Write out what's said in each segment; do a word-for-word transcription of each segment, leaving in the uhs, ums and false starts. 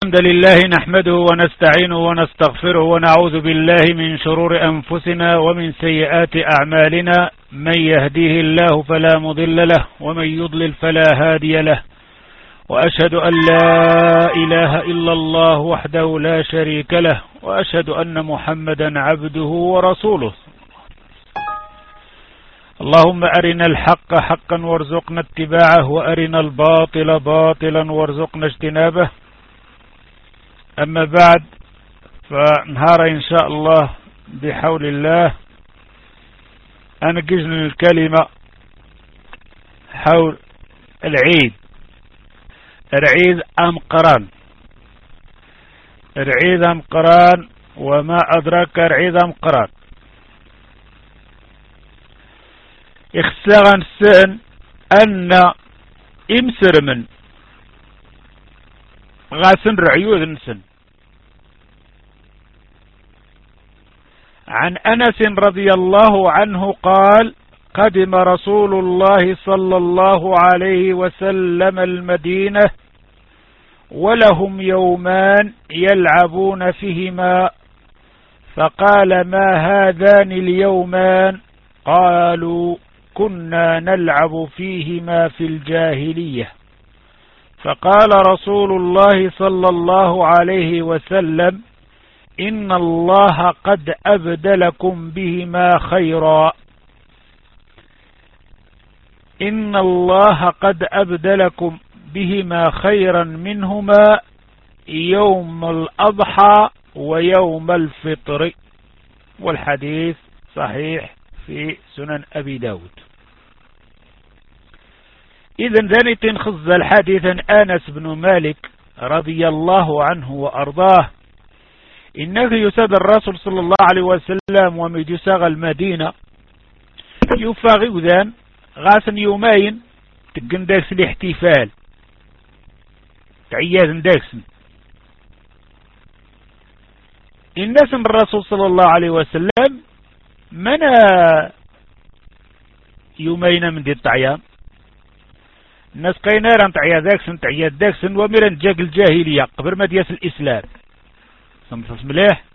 الحمد لله نحمده ونستعينه ونستغفره ونعوذ بالله من شرور أنفسنا ومن سيئات أعمالنا. من يهديه الله فلا مضل له ومن يضلل فلا هادي له، وأشهد أن لا إله إلا الله وحده لا شريك له، وأشهد أن محمدا عبده ورسوله. اللهم أرنا الحق حقا وارزقنا اتباعه، وأرنا الباطل باطلا وارزقنا اجتنابه. أما بعد، فنهار إن شاء الله بحول الله أنجزن الكلمة حول العيد. العيد أم قران؟ العيد أم قران؟ وما أدراك العيد أم قران؟ اخسغن سن أن امسر من غاسن رعيوذ نسن. عن أنس رضي الله عنه قال: قدم رسول الله صلى الله عليه وسلم المدينة ولهم يومان يلعبون فيهما، فقال: ما هذان اليومان؟ قالوا: كنا نلعب فيهما في الجاهلية. فقال رسول الله صلى الله عليه وسلم: إن الله قد أبدلكم بهما خيرا إن الله قد أبدلكم بهما خيرا منهما يوم الأضحى ويوم الفطر. والحديث صحيح في سنن أبي داود. إذن ذني تنخذ الحديث أنس بن مالك رضي الله عنه وأرضاه إنه يساد الرسول صلى الله عليه وسلم ومجساغ المدينة يفاغي ذان غاسن يومين تقن داكس الاحتفال تعياذ داكسن الناس من الرسول صلى الله عليه وسلم منا يومين من دي التعيان الناس قينارا تعيا داكسن تعيا داكسن ومرن جاق الجاهلية قبل ما دياس الإسلام سمسس مليح.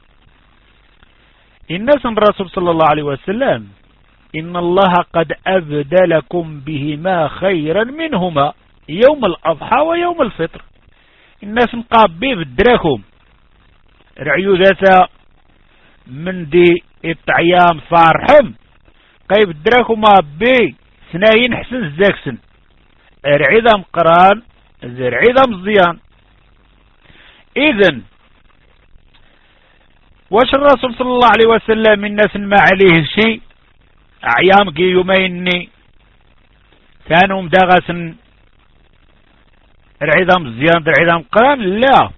الناس من الرسول صلى الله عليه وسلم إن الله قد أبدلكم بهما خيرا منهما يوم الأضحى ويوم الفطر. الناس مقابي بدراكم رعيو ذاتا من دي التعيام فارحم قيب دراكم بي سناين حسن الزاكسن رعيدا مقران رعيدا مزيان. إذن واش الرسول صلى الله عليه وسلم الناس ما عليه شيء أعيام كي يومين كانوا مداغسن رعيدا مزيان رعيدا مقران؟ لا،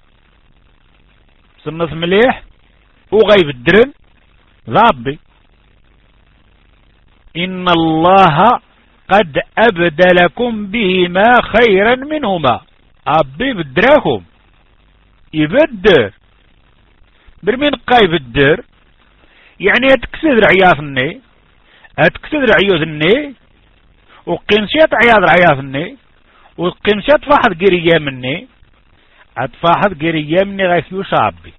سنص مليح وغيب الدرن ضابي. إن الله قد أبدلكم بهما خيرا منهما. أبي بدراكم يبدر برمين قايب الدر يعني هتكسد رعيافني هتكسد رعيوذني وقنشات عياض رعيافني وقنشات فاحد قرية مني هتفاحد قرية مني غيثيو شعبي.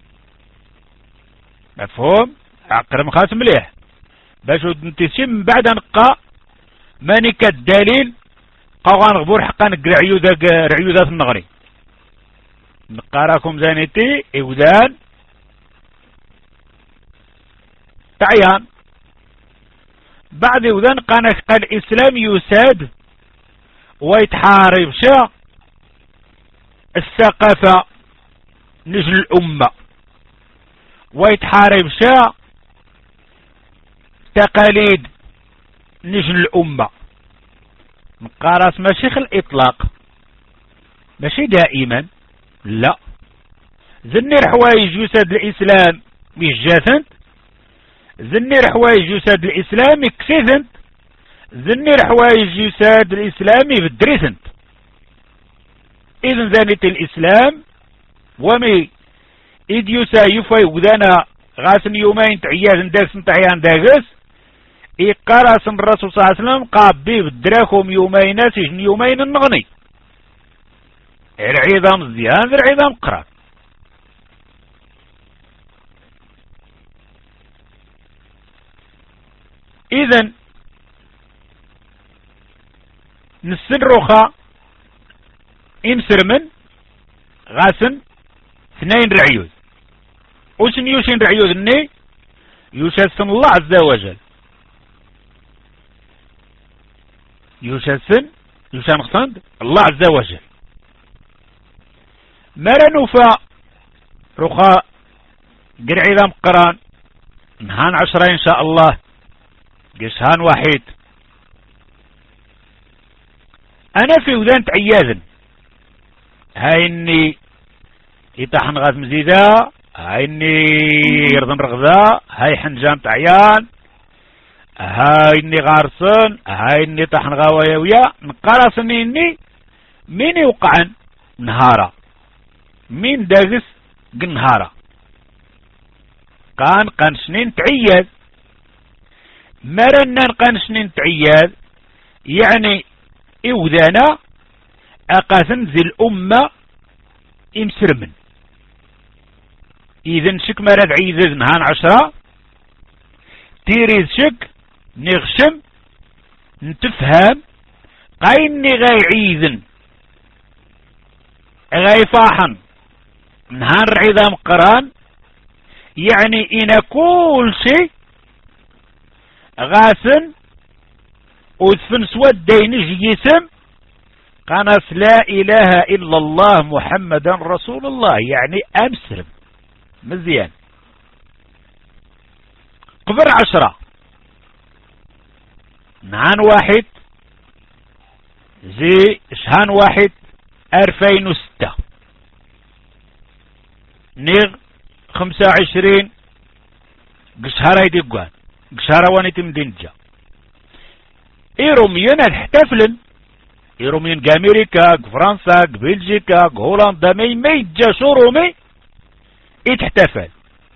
مفهوم؟ عقر مخاس مليح باش نتسم بعد نقا مانيك الدليل قوغان غبور حقا نقر رعيوذات النغري نقاراكم زانيتي إودان تعيان بعد إودان قال الإسلام يساد ويتحارب شا الثقافة نجل الأمة ويتحارب شا تقاليد نجل الأمة. مقاراس ماشي خل الإطلاق ماشي دائما، لا، زنير حوايج يساد الإسلام مش جاثنت، زنير حوايج يساد الإسلام كسيثنت، زنير حوايج يساد الإسلام بدريثنت. إذن ذانية الإسلام ومي إذ يسا يفاي وذانا غاسن يومين تعياز داكسن تعيان داكس إقارة الرسول صلى الله عليه وسلم قابي بدراكم يومين سجن يومين النغني العظام مزيان العظام قران. اذا نسن رخا امسرمن غاسن اثنين رعيوز وشن يوشن رعيوز الني يشسن الله عز وجل يشسن يشان خصند الله عز وجل مرا نوفا رخا قرع عظام قران نهان عشرة ان شاء الله قشهان واحد. انا في وذان تعياذن هاي اني يطحن غاز مزيدة هاي اني يرضن رغذا هاي حنجان تعيان هاي اني غارسن هاي اني طحن غاويويا نقرصني اني مين يوقعن نهارا مين داقس قنهارا قان قان سنين تعياذ مرنا قان سنين تعياذ يعني إوذانا أقاسن ذي الأمة إمسرمن. إذن شك مراد عيذ نهان عشرة تيريز شك نغشم نتفهم قايني غاي عيذن غاي فاحن نهان عظام قران يعني إن كل شيء غاسن وثفن سواد دينج يسم قناس لا إله إلا الله محمد رسول الله يعني أمسرم مزيان. قبر عشرة نهان واحد زي شهان واحد ألفين وستة نيغ خمسة وعشرين قشهر هيدي قوان قشهر وانيتي مدينجا إيروميين احتفلن إيروميين كأمريكا كفرنسا كبلجيكا كهولندا مي مي جا شرومي اتحتفل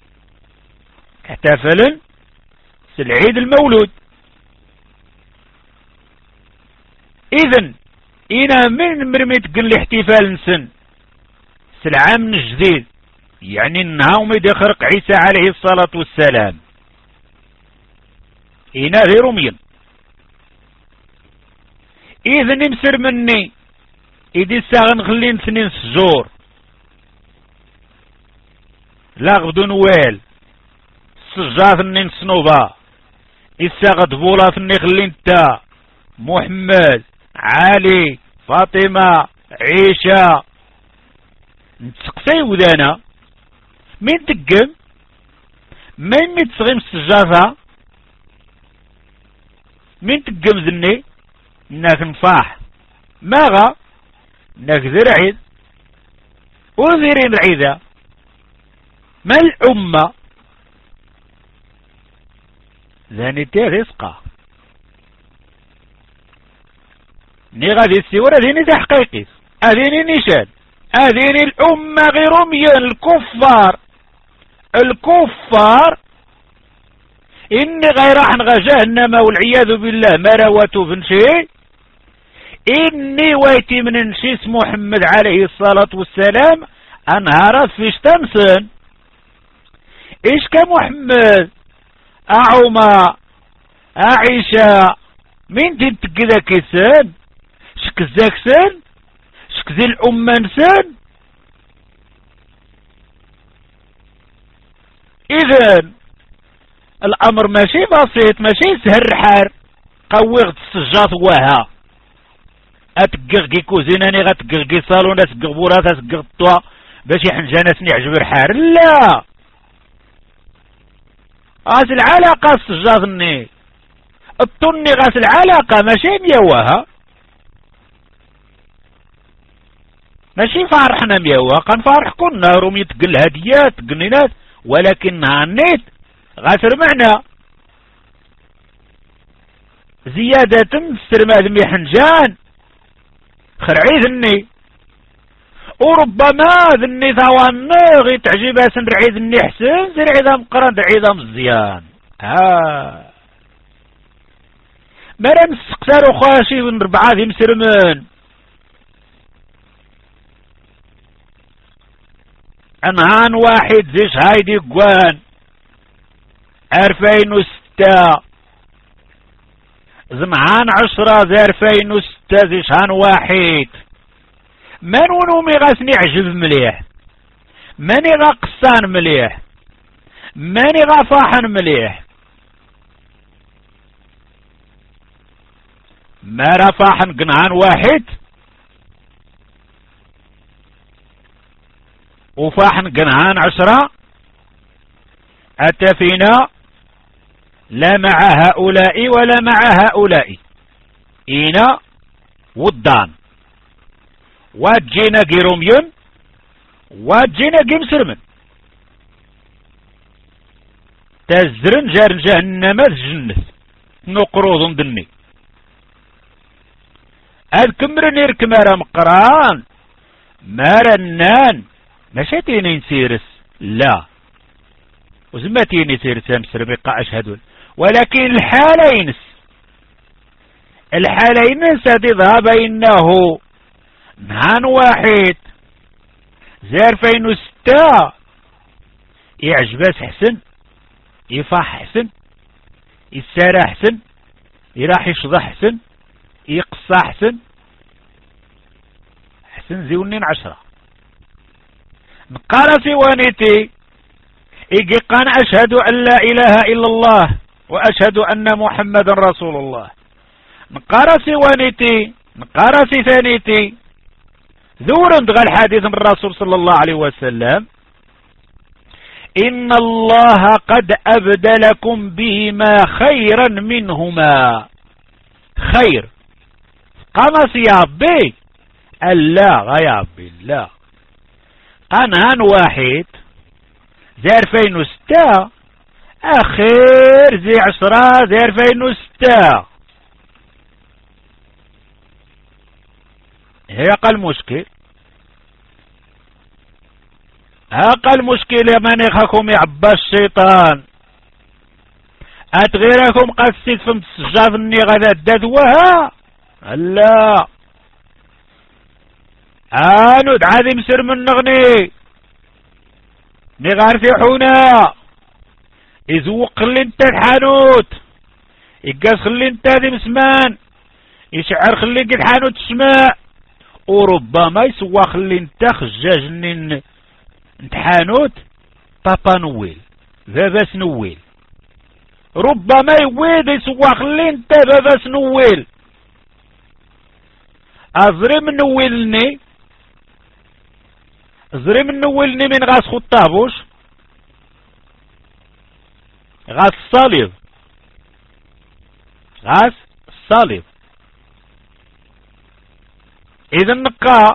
احتفلن سالعيد المولود. إذن إنا من مرميت قل الاحتفال نسن سالعام الجديد يعني النهاوم يدخرق عيسى عليه الصلاة والسلام إنا غيروميين. إذن نمسر مني إذي ساغن خلين سنين سجور لا غدو نوال سجاث النين سنوبا إساغد بولا ثني خلين تا محمد علي فاطمة عيشة نتسقسي وذانا مين تقم مين متسغيم السجاثة مين تقم ذني ناك نفاح ماغا ناك ذي العيد وذيرين العيدة ما الأمة ذاني تي رزقا ني غادي السيورة ذيني تحقيقي أذيني نيشان أذيني الأمة غير ميان الكفار الكفار إني غير راح جهنم والعياذ بالله مروة بن شيء إني ويتي من نشيس محمد عليه الصلاة والسلام أنهارت فيش تمسن إيش كمحمد أعوما أعيشة مين تنتقذا كيسان شكزاك سن شكزي الأمة نسان. إذن الأمر ماشي بسيط ماشي سهل حار قوي السجاط واها أتقغقي كوزيناني غتقغقي صالون أتقغ بورات أتقغ الطوا باش يحنجانا سني عجب الحار لا غاس العلاقة السجاطني الطني غاس العلاقة ماشي ميواها ماشي فارحنا ميوا كنفارح كنا رومي تقل هديات تقنينات ولكن هانيت غاسر معنا زيادة السرماد مي حنجان خرعي ذني وربما ذني ثوانغ تعجب اسن رعي ذني حسن زي عظام قران عظام الزيان ها مرن سقسار وخاشي من ربعات يمسرمن انهان واحد زيش هايدي قوان ألفين وستة، زمعان عشرة زي ألفين وستة زيش هان واحد. من ونومي غاسني عجب مليح، ماني غا قصان مليح، ماني غا فاحن مليح، ما رفاحن قنعان واحد وفاحن قنعان عشرة. أتى فينا لا مع هؤلاء ولا مع هؤلاء، إينا والضان واجينا قيروميون واجينا قيم سرمن تزرن جار جهنم الجنة نقروض دني الكمرن يركمر مقران مارنان مشاتيني نسيرس لا وزمتيني سيرس امسر بقى اشهدون، ولكن الحالين الحالين ستظهر بينه نهان واحد زي ألفين وستة يعجبس حسن، يفاح حسن، يسارع حسن، يراح يشضح حسن، يقصى حسن حسن زيونين عشرة. نقال سوانيتي إيجي قان أشهد أن لا إله إلا الله وأشهد أن محمد رسول الله. نقال سوانيتي نقال ثانيتي ذور دغى الحديث من الرسول صلى الله عليه وسلم إن الله قد أبدلكم بهما خيرا منهما. خير قمص يا ربي ألا يا ربي لا قنهان واحد زي ألفين وستة أخير زي عشرة زي ألفين وستة. هي قال مشكل هاقا المشكل يا من يخاكم يعبى الشيطان أتغيركم قسيت فمت السجاف اني غدا الددوها لا آنود عادي مسر من نغني نغار في حونا يزوق خلي انت الحانوت يقاس خلي انت ذي مسمان يشعر خلي قد حانوت تسماء وربما يسوى خلي انت خجاج نين انت حانوت بابا نويل باباس نويل ربما يويد يسوى خلي انت باباس نويل ازرم نويلني ازرم نويلني من غاس خطابوش غاس الصليب غاس الصليب اذا نقا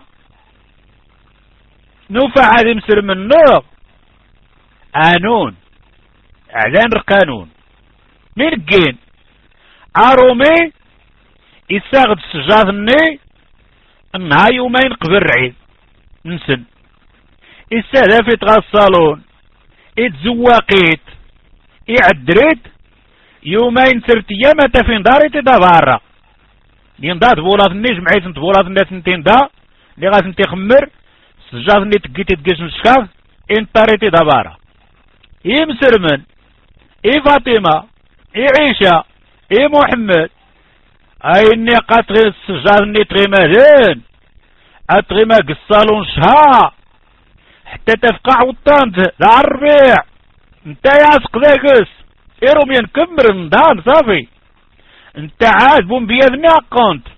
نوفع هذه مسر من النور قانون اعلان القانون من الجين ارومي يساغد السجاذني انها يومين قبل العيد نسن يستهدفت غا الصالون يتزواقيت يعدريت يومين سرت ايام فين داري تدا بارا لين دات بولات النجم عيت انت بولات الناس نتين دا اللي غاس انت خمر سجاد اللي تقيتي تقيس نشكاف انطاريتي دبارة اي مسرمن اي فاطمة اي عيشة اي محمد اي اني قاتغي السجاد اللي تغي مهدين اتغي ما قصالون شها حتى تفقع وطانت لا الربيع انت ياسق ذاكس ايروم ينكمر ندان صافي انت عاد بوم بيذني اقونت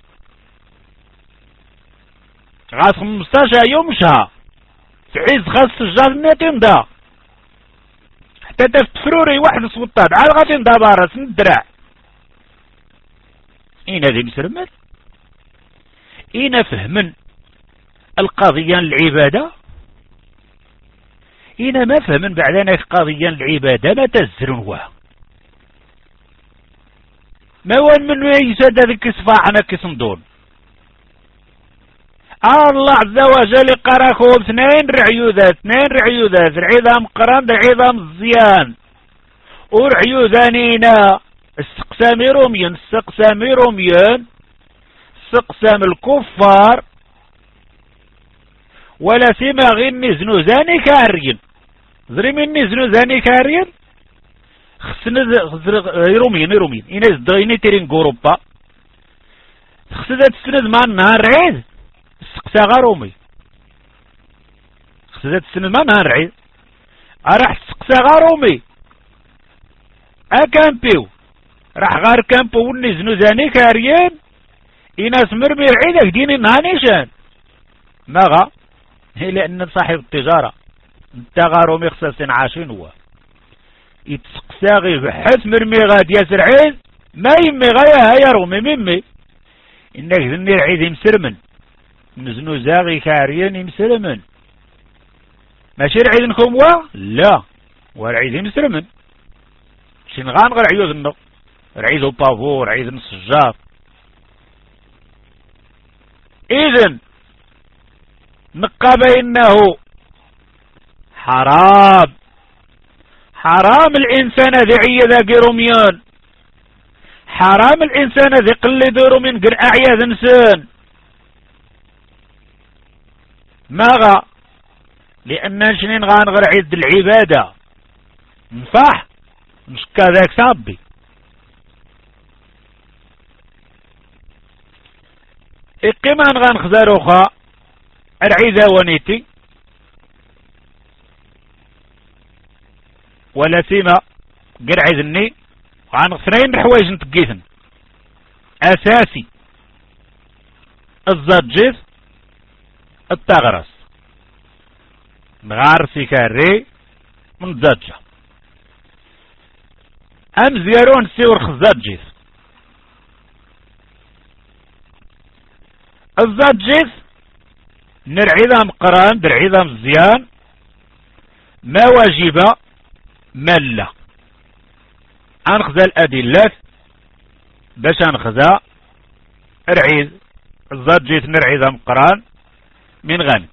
غاس خمسطاش يوم شها في عز خاص السجاد الناتين دا حتى تفتفروري واحد السلطات عاد غادي دا بارا سن الدراع اين هذي مسرمت اين فهمن القضية العبادة اين ما فهمن بعدنا قضية العبادة ما تزرنوها ما وين من يساد هذيك الصفاحنا كيصندون الله عز وجل قراكم اثنين رعيوذات اثنين رعيوذات العظام قران العظام الزيان ورعيوذانينا استقسام روميون استقسام روميون استقسام الكفار ولا سيما غير نزنو زاني كارين زري من نزنو زاني كارين خصنا يرومين يرومين إناز دغيني تيرين غوروبا خصنا تسند مع النهار عيد سقسا غارومي خصنا تسند مع النهار عيد راح سقسا غارومي أكامبيو راح غار كامبو ونزنو زاني كارين إناس مرمي عيدك ديني نهانيشان ماغا هي لأن صاحب التجارة انت غارومي خصاصين عاشين هو يتسقساغي بحث مرمي غاد ياسر عيد ما يمي غايا هيا رومي ممي إنك ذني العيد يمسرمن نزنو زاغي كاريان يمسرمن ماشي العيد نكم وا لا والعيد يمسرمن شين غان غير عيوذ النو العيد بافور عيد السجار إذن نقى بأنه حرام حرام الإنسان ذي عيذا قيروميان حرام الإنسان ذي قلد رومين قر أعياذ إنسان ماغا لأن شنين غان غير عيد العبادة نفاح نشكا ذاك صابي إقيمان غان خزاروخا العيذا ونيتي ولا سيما قر عيذني غان اثنين حوايج نتقيثن أساسي الزجيث التغرس نغار سيكاري من زجة أم زيارون سيور خزجيث الزجيث نرعيذا مقران درعيذا مزيان ما واجب ملا انخذا الأدلة باش انخذا ارعيذ الزجيث نرعيذا مقران من غنك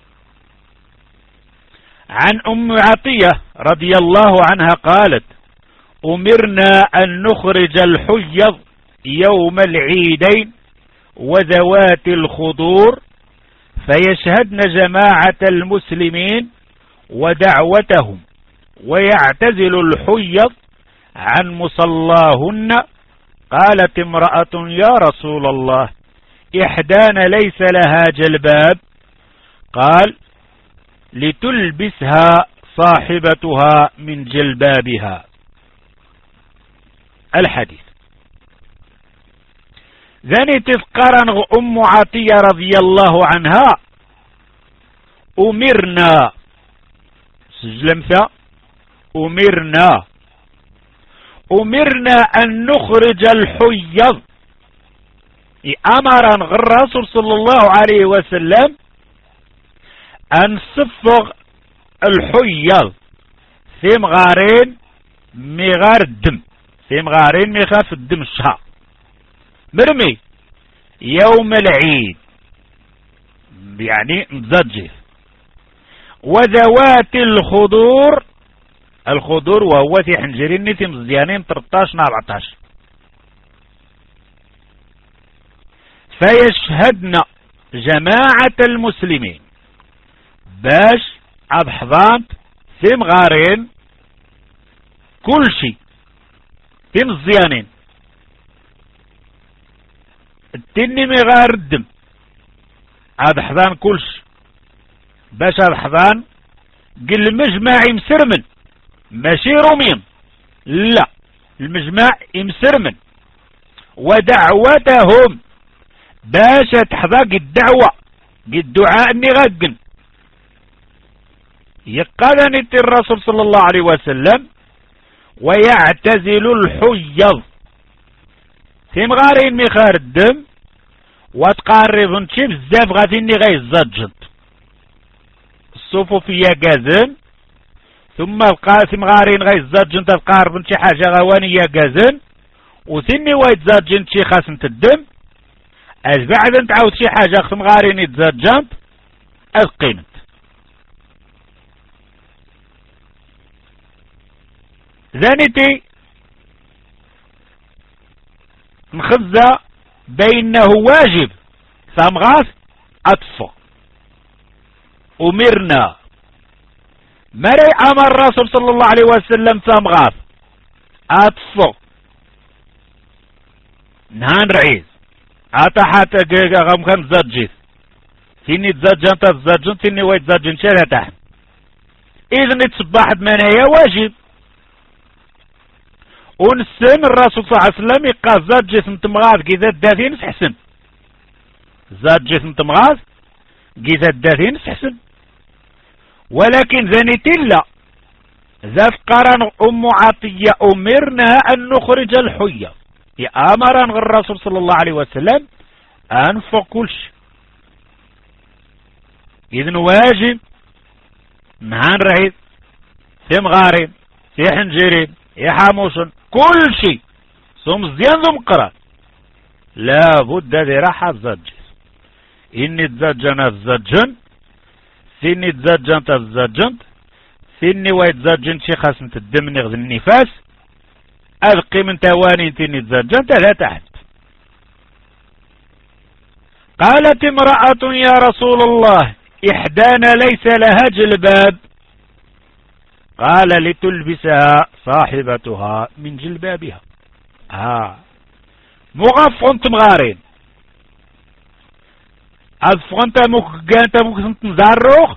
عن أم عطية رضي الله عنها قالت أمرنا أن نخرج الحيض يوم العيدين وذوات الخضور فيشهدن جماعة المسلمين ودعوتهم ويعتزل الحيض عن مصلاهن. قالت امرأة يا رسول الله إحدانا ليس لها جلباب، قال لتلبسها صاحبتها من جلبابها. الحديث ذني تذكرن أم عطية رضي الله عنها أمرنا سجلمثا أمرنا أمرنا أن نخرج الحيض، أمرا الرسول صلى الله عليه وسلم أن صفغ الحيض في مغارين مغار الدم، في مغارين مخاف الدم الشهر مرمي يوم العيد يعني متزجف. وذوات الخضور، الخضور وهو في حنجرين نتي مزيانين ثلاثة عشر أربعة عشر. فيشهدن جماعة المسلمين باش أبحضان في مغارين كل شيء في مزيانين التني مغار الدم أبحضان كل شيء باش أبحضان قل المجمع يمسرمن ماشي رومين لا المجمع يمسرمن. ودعوتهم باش تحضاق الدعوة بالدعاء نغاقن يقالني الرسول صلى الله عليه وسلم ويعتزل الحيض في مغارين مخار الدم وتقارب نشي بزاف غادي اني غيزجد الصفوفية قازن ثم القاسم مغارين غيزجد تقارب نشي حاجة غوانية قازن وثني ويتزجد شي خاسمة الدم اش بعد انت عاود شي حاجة خصم غارين يتزجد القيمت. ذانيتي نخزى بينه واجب ثمغاث أطفى أمرنا مري أمر الرسول صلى الله عليه وسلم تمغاف أطفق نهان رعيز أتا حتى جيجا غم كان زجيس تيني تزجن تزجن تيني ويت زجن شرها تحت إذن تصبحت من هي واجب ونسن الرسول صلى الله عليه وسلم يقال زاد جسم تمغاز كذا الداثين سحسن زاد جسم تمغاز كذا الداثين سحسن ولكن ذنيت لا ذاف قرن أم عطية أمرنا أن نخرج الحية أمرنا الرسول صلى الله عليه وسلم أنفق كل شيء إذن واجب نهان رعيد في مغارين في حنجرين يا حاموسن كل شيء ثم زيان ذو مقرأ لا بد ذي راحة تزجس إني تزجن تزجن ثيني تزجن تزجن ثيني ويتزجن شي خاصم تدمني غذ النفاس أذقي من تواني ثيني تزجن لا تحت. قالت امرأة يا رسول الله إحدانا ليس لها جلباب قال لتلبسها صاحبتها من جلبابها. ها مغفون تمغارين أذفغن تموك قانتا موك تنزاروخ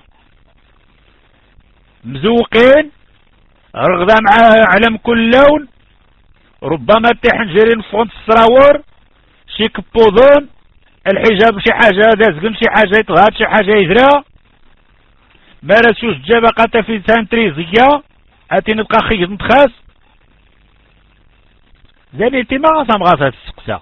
مزوقين رغدا مع علم كل لون ربما تحنجرين فغن السراور شي كبوضون الحجاب شي حاجة دازقن شي حاجة يتغاد شي حاجة يزرا مارسوش جابا قاتا في سانتريزية اتي نبقى خيط نتخاس زانيتي ما غاصا مغاصا تسقسا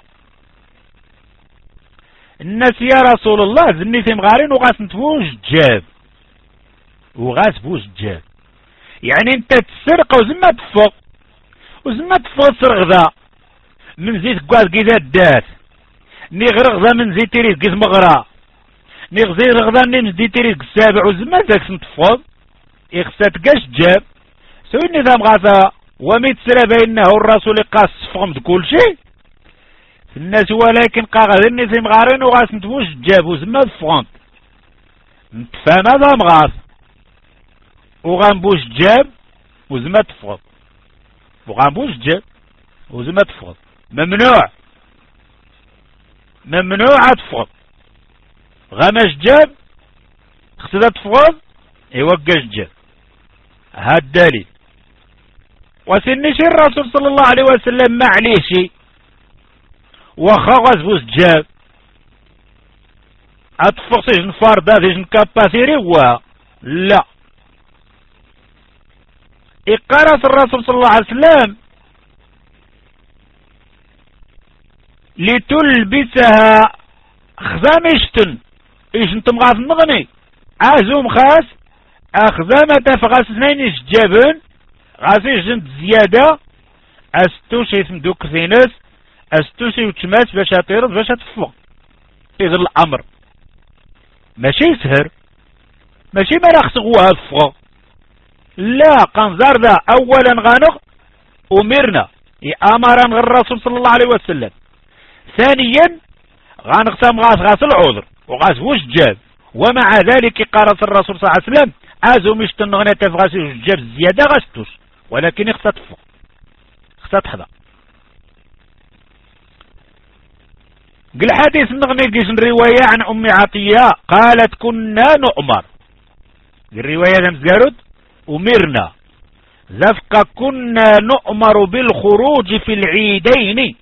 الناس يا رسول الله زنيتي مغارين وغاس نتفوش جاب وغاس بوش جاب يعني انت تسرق وزما تفوق وزما تفوق سرغذا من زيت قواد كذا الدات ني غرغذا من زيت ريز قيز مغرا ني غزي رغذا من زيت ريز السابع وزما داك نتفوق إخسا تقاش جاب سوي النظام غاثا وميت سرى بينه الرسول قاس صفهم كل شيء في الناس ولكن قاغذ الناس مغارين وغاس نتفوش جاب وزما فغنت نتفهم هذا مغاث وغنبوش جاب وزما تفغض وغنبوش جاب وزما تفغض ممنوع ممنوع تفغض غمش جاب خصها تفغض يوقش جاب هاد الدليل وسنش الرسول صلى الله عليه وسلم ما عليه شيء وخغز بوس جاب اتفقسيش نفاردا ديش نكاباسيري و لا إقارة الرسول صلى الله عليه وسلم لتلبسها خزامشتن إيش انتم غاث نغني عازوم خاس أخزامة فغاس اثنين جابن غاسيش جنت زيادة أستوشي اسم دوك ثينس أستوشي وتشمات باش أطيرد باش أتفق إذن الأمر ماشي سهر ماشي ما نخصغوها الفق لا قنزار ذا أولا غانغ أمرنا أمرا الرسول صلى الله عليه وسلم ثانيا غانغسام غاس غاس العذر وغاس وش جاب ومع ذلك قارس الرسول صلى الله عليه وسلم ازو مشتن نغنى تفغاسي وش جاب زيادة غاستوش ولكن اخسى تفق اخسى تحضر قل حديث نغني قيس الرواية عن أم عطية قالت كنا نؤمر الرواية مزارد أمرنا زفق كنا نؤمر بالخروج في العيدين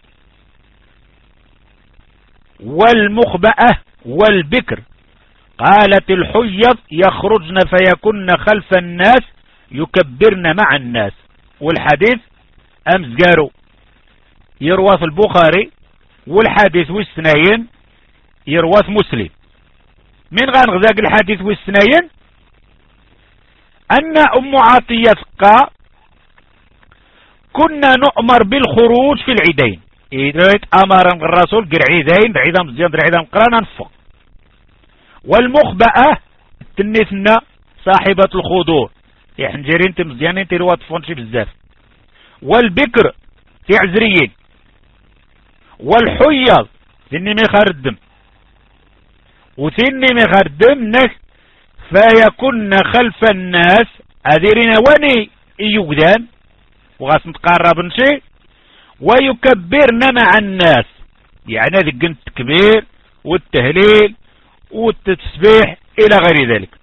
والمخبأة والبكر قالت الحيض يخرجن فيكن خلف الناس يكبرن مع الناس والحديث أمس قالوا يروى في البخاري والحديث والسنين يروى في مسلم من غنغذاق الحديث والسنين أن أم عطية ثقة كنا نؤمر بالخروج في العيدين إذا أمر الرسول قر عيدين عيدا مزيان عيدا مقرانا نفق والمخبأة تنثنا صاحبة الخضور يحنجرين تمزيانين تلوات فونشي بزاف والبكر تعزريين والحيض ثني ميخار الدم وثني ميخار الدم نك فيكن خلف الناس أذيرين وني يقدان وغاس نتقرب نشي ويكبرن مع الناس، يعني ذي التكبير والتهليل والتسبيح إلى غير ذلك.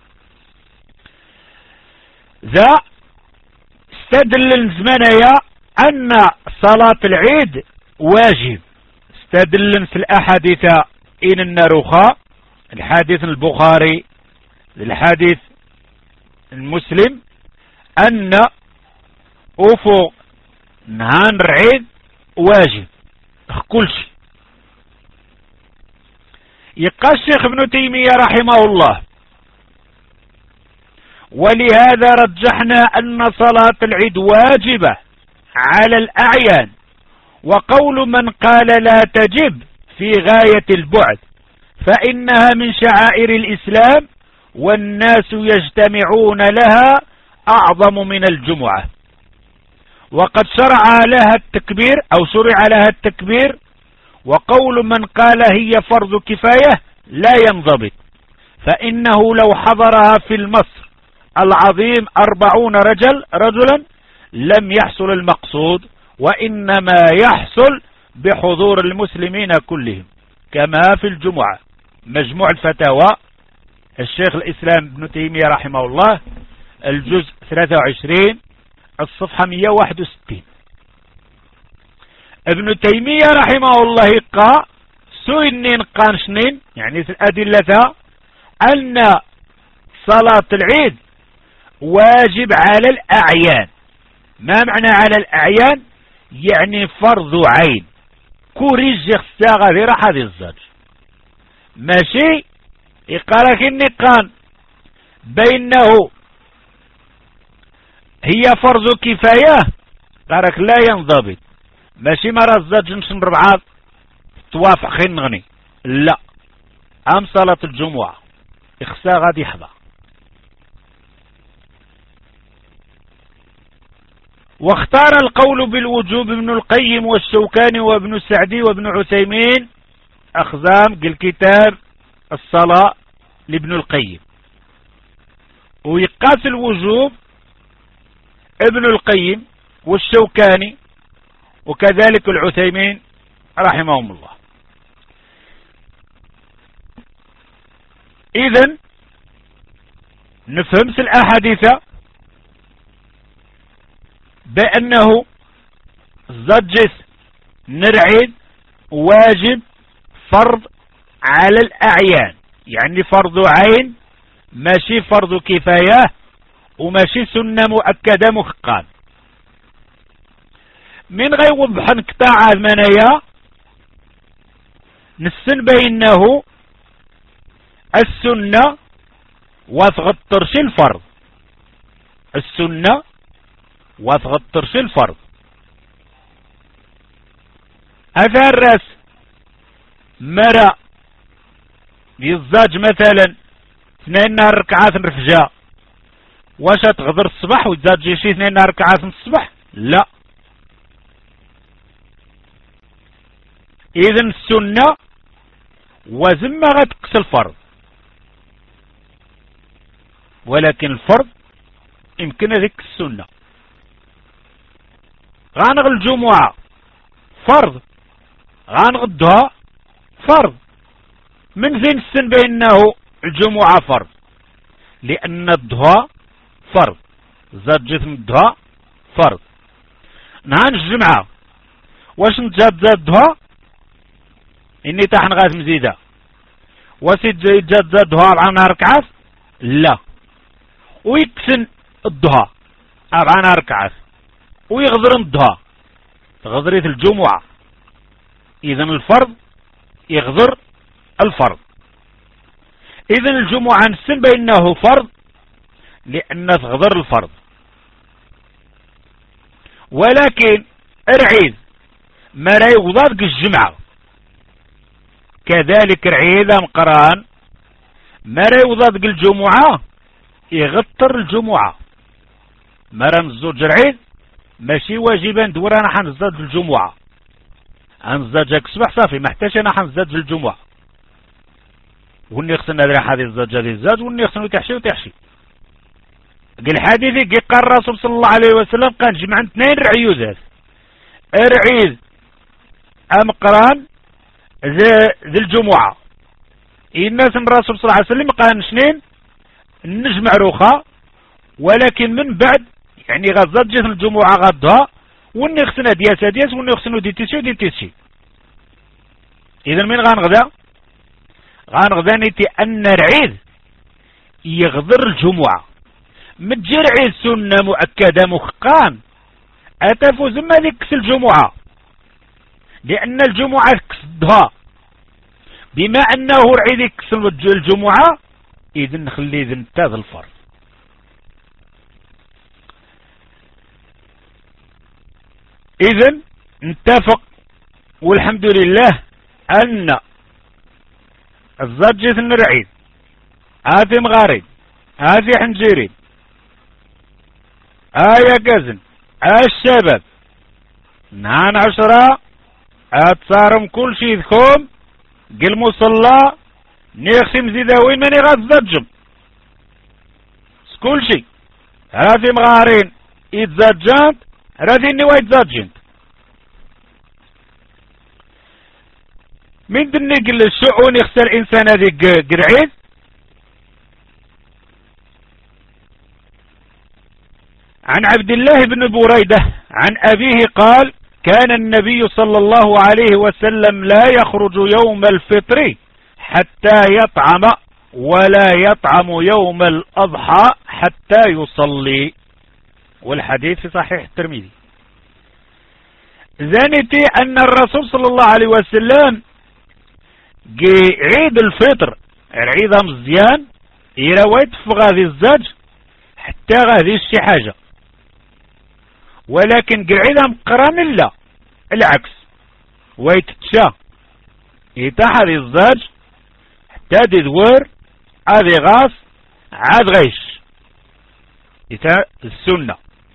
ذا استدل الزمنية أن صلاة العيد واجب، استدل في الأحاديث إن النروخة، الحديث البخاري الحديث المسلم أن أفو نهار العيد واجب كل شيء. يقال الشيخ ابن تيمية رحمه الله: ولهذا رجحنا أن صلاة العيد واجبة على الأعيان، وقول من قال لا تجب في غاية البعد، فإنها من شعائر الإسلام والناس يجتمعون لها أعظم من الجمعة. وقد شرع لها التكبير أو شرع لها التكبير، وقول من قال هي فرض كفاية لا ينضبط، فإنه لو حضرها في المصر العظيم أربعون رجل رجلا لم يحصل المقصود، وإنما يحصل بحضور المسلمين كلهم كما في الجمعة. مجموع الفتاوى الشيخ الإسلام ابن تيمية رحمه الله، الجزء ثلاثة وعشرين الصفحة مئة وواحد وستين. ابن تيمية رحمه الله قال سوينين قانشنين، يعني في الأدلة أن صلاة العيد واجب على الأعيان. ما معنى على الأعيان؟ يعني فرض عين، كوريج يخساغ في راح هذه الزج ماشي يقالك إني قان بينه هي فرض كفاية، قالك لا ينضبط، ماشي مرة الزج نشن ربعات توافق خير نغني، لا، أم صلاة الجمعة إخسا غادي يحظى. واختار القول بالوجوب ابن القيم والشوكاني وابن السعدي وابن عثيمين أخزام الكتاب الصلاة لابن القيم. ويقاس الوجوب ابن القيم والشوكاني وكذلك العثيمين رحمهم الله. إذن نفهم الأحاديث بأنه زجس نرعيد واجب فرض على الأعيان، يعني فرض عين ماشي فرض كفاية وماشي سنة مؤكدة مخقان. من غير وضح نقطع المنايا نسن بينه السنة وتغطرش الفرض، السنة وتغطرش الفرض. أثار الراس مرة يزاج مثلا اثنين نهار ركعات رفجاء، واش تغدر الصباح وتزاج شي اثنين نهار ركعات الصباح؟ لا. إذن السنة وزم غتقس الفرض، ولكن الفرض يمكن هذيك السنة. غانغ الجمعة فرض، غانغدها فرض. من فين السن بأنه الجمعة فرض؟ لأن الضحى فرض، زاد جسم الضحى فرض. نهار الجمعة واش نتجاب زاد الضحى؟ إني تحن غاز مزيدة وسيد جاد زاد الضحى أربعة نهار ركعات؟ لا. ويكسن الضحى أربعة نهار ركعات ويغذر الضحى غذرية الجمعة. إذن الفرض يغذر الفرض. إذن الجمعة نسن بأنه فرض لأن تغذر الفرض، ولكن العيد ما لا يغضب الجمعة، كذلك العيد مقران ما لا يغضب الجمعة يغطر الجمعة. مرة نزوج العيد ماشي واجبا دور انا حنزاد الجمعة، هنزاجك صباح صافي ما احتاج انا حنزاد الجمعة. وني خصنا ندير هذه الزاد هذه الزاد وني خصنا تحشي وتحشي. قال الحديث قال الرسول صلى الله عليه وسلم كان جمع اثنين رعيوزات، رعيز امقران ذي الجمعة. الناس الرسول صلى الله عليه وسلم قال شنين نجمع روخا، ولكن من بعد يعني غزات جيت الجمعة غدها وني خصنا دياس دياس وني خصنا دي تيسي ودي تيسي. اذا من غنغدا غنغدا نيتي ان رعيز يغضر الجمعة متجي رعيز سنة مؤكدة مخقان اتفوز ما ديك الجمعة، لان الجمعة كسدها بما انه رعيد يكسر الجمعة اذن نخلي اذن تاذ الفرض. اذن نتفق والحمد لله ان الزجة الرعيد هذه مغارب هذه حنجيرين آية قزن الشباب نهان عشرة اتصارم كل شي ذكم قل مصلى نيخسم زيداوين ماني غازجم كل شي هذه مغارين يتزجنت هذه نوا يتزجنت من دني قل الشؤون يخسر الانسان هذه قرعيد. عن عبد الله بن بريدة عن أبيه قال كان النبي صلى الله عليه وسلم لا يخرج يوم الفطر حتى يطعم ولا يطعم يوم الأضحى حتى يصلي، والحديث في صحيح الترمذي. زانتي أن الرسول صلى الله عليه وسلم عيد الفطر العيد مزيان يرويت في غادي الزاج حتى غادي شي حاجة، ولكن قعيدة مقران لا العكس ويتتشا يتحر الزاج حتى دي دوار هذه غاص عاد غيش يتا السنة.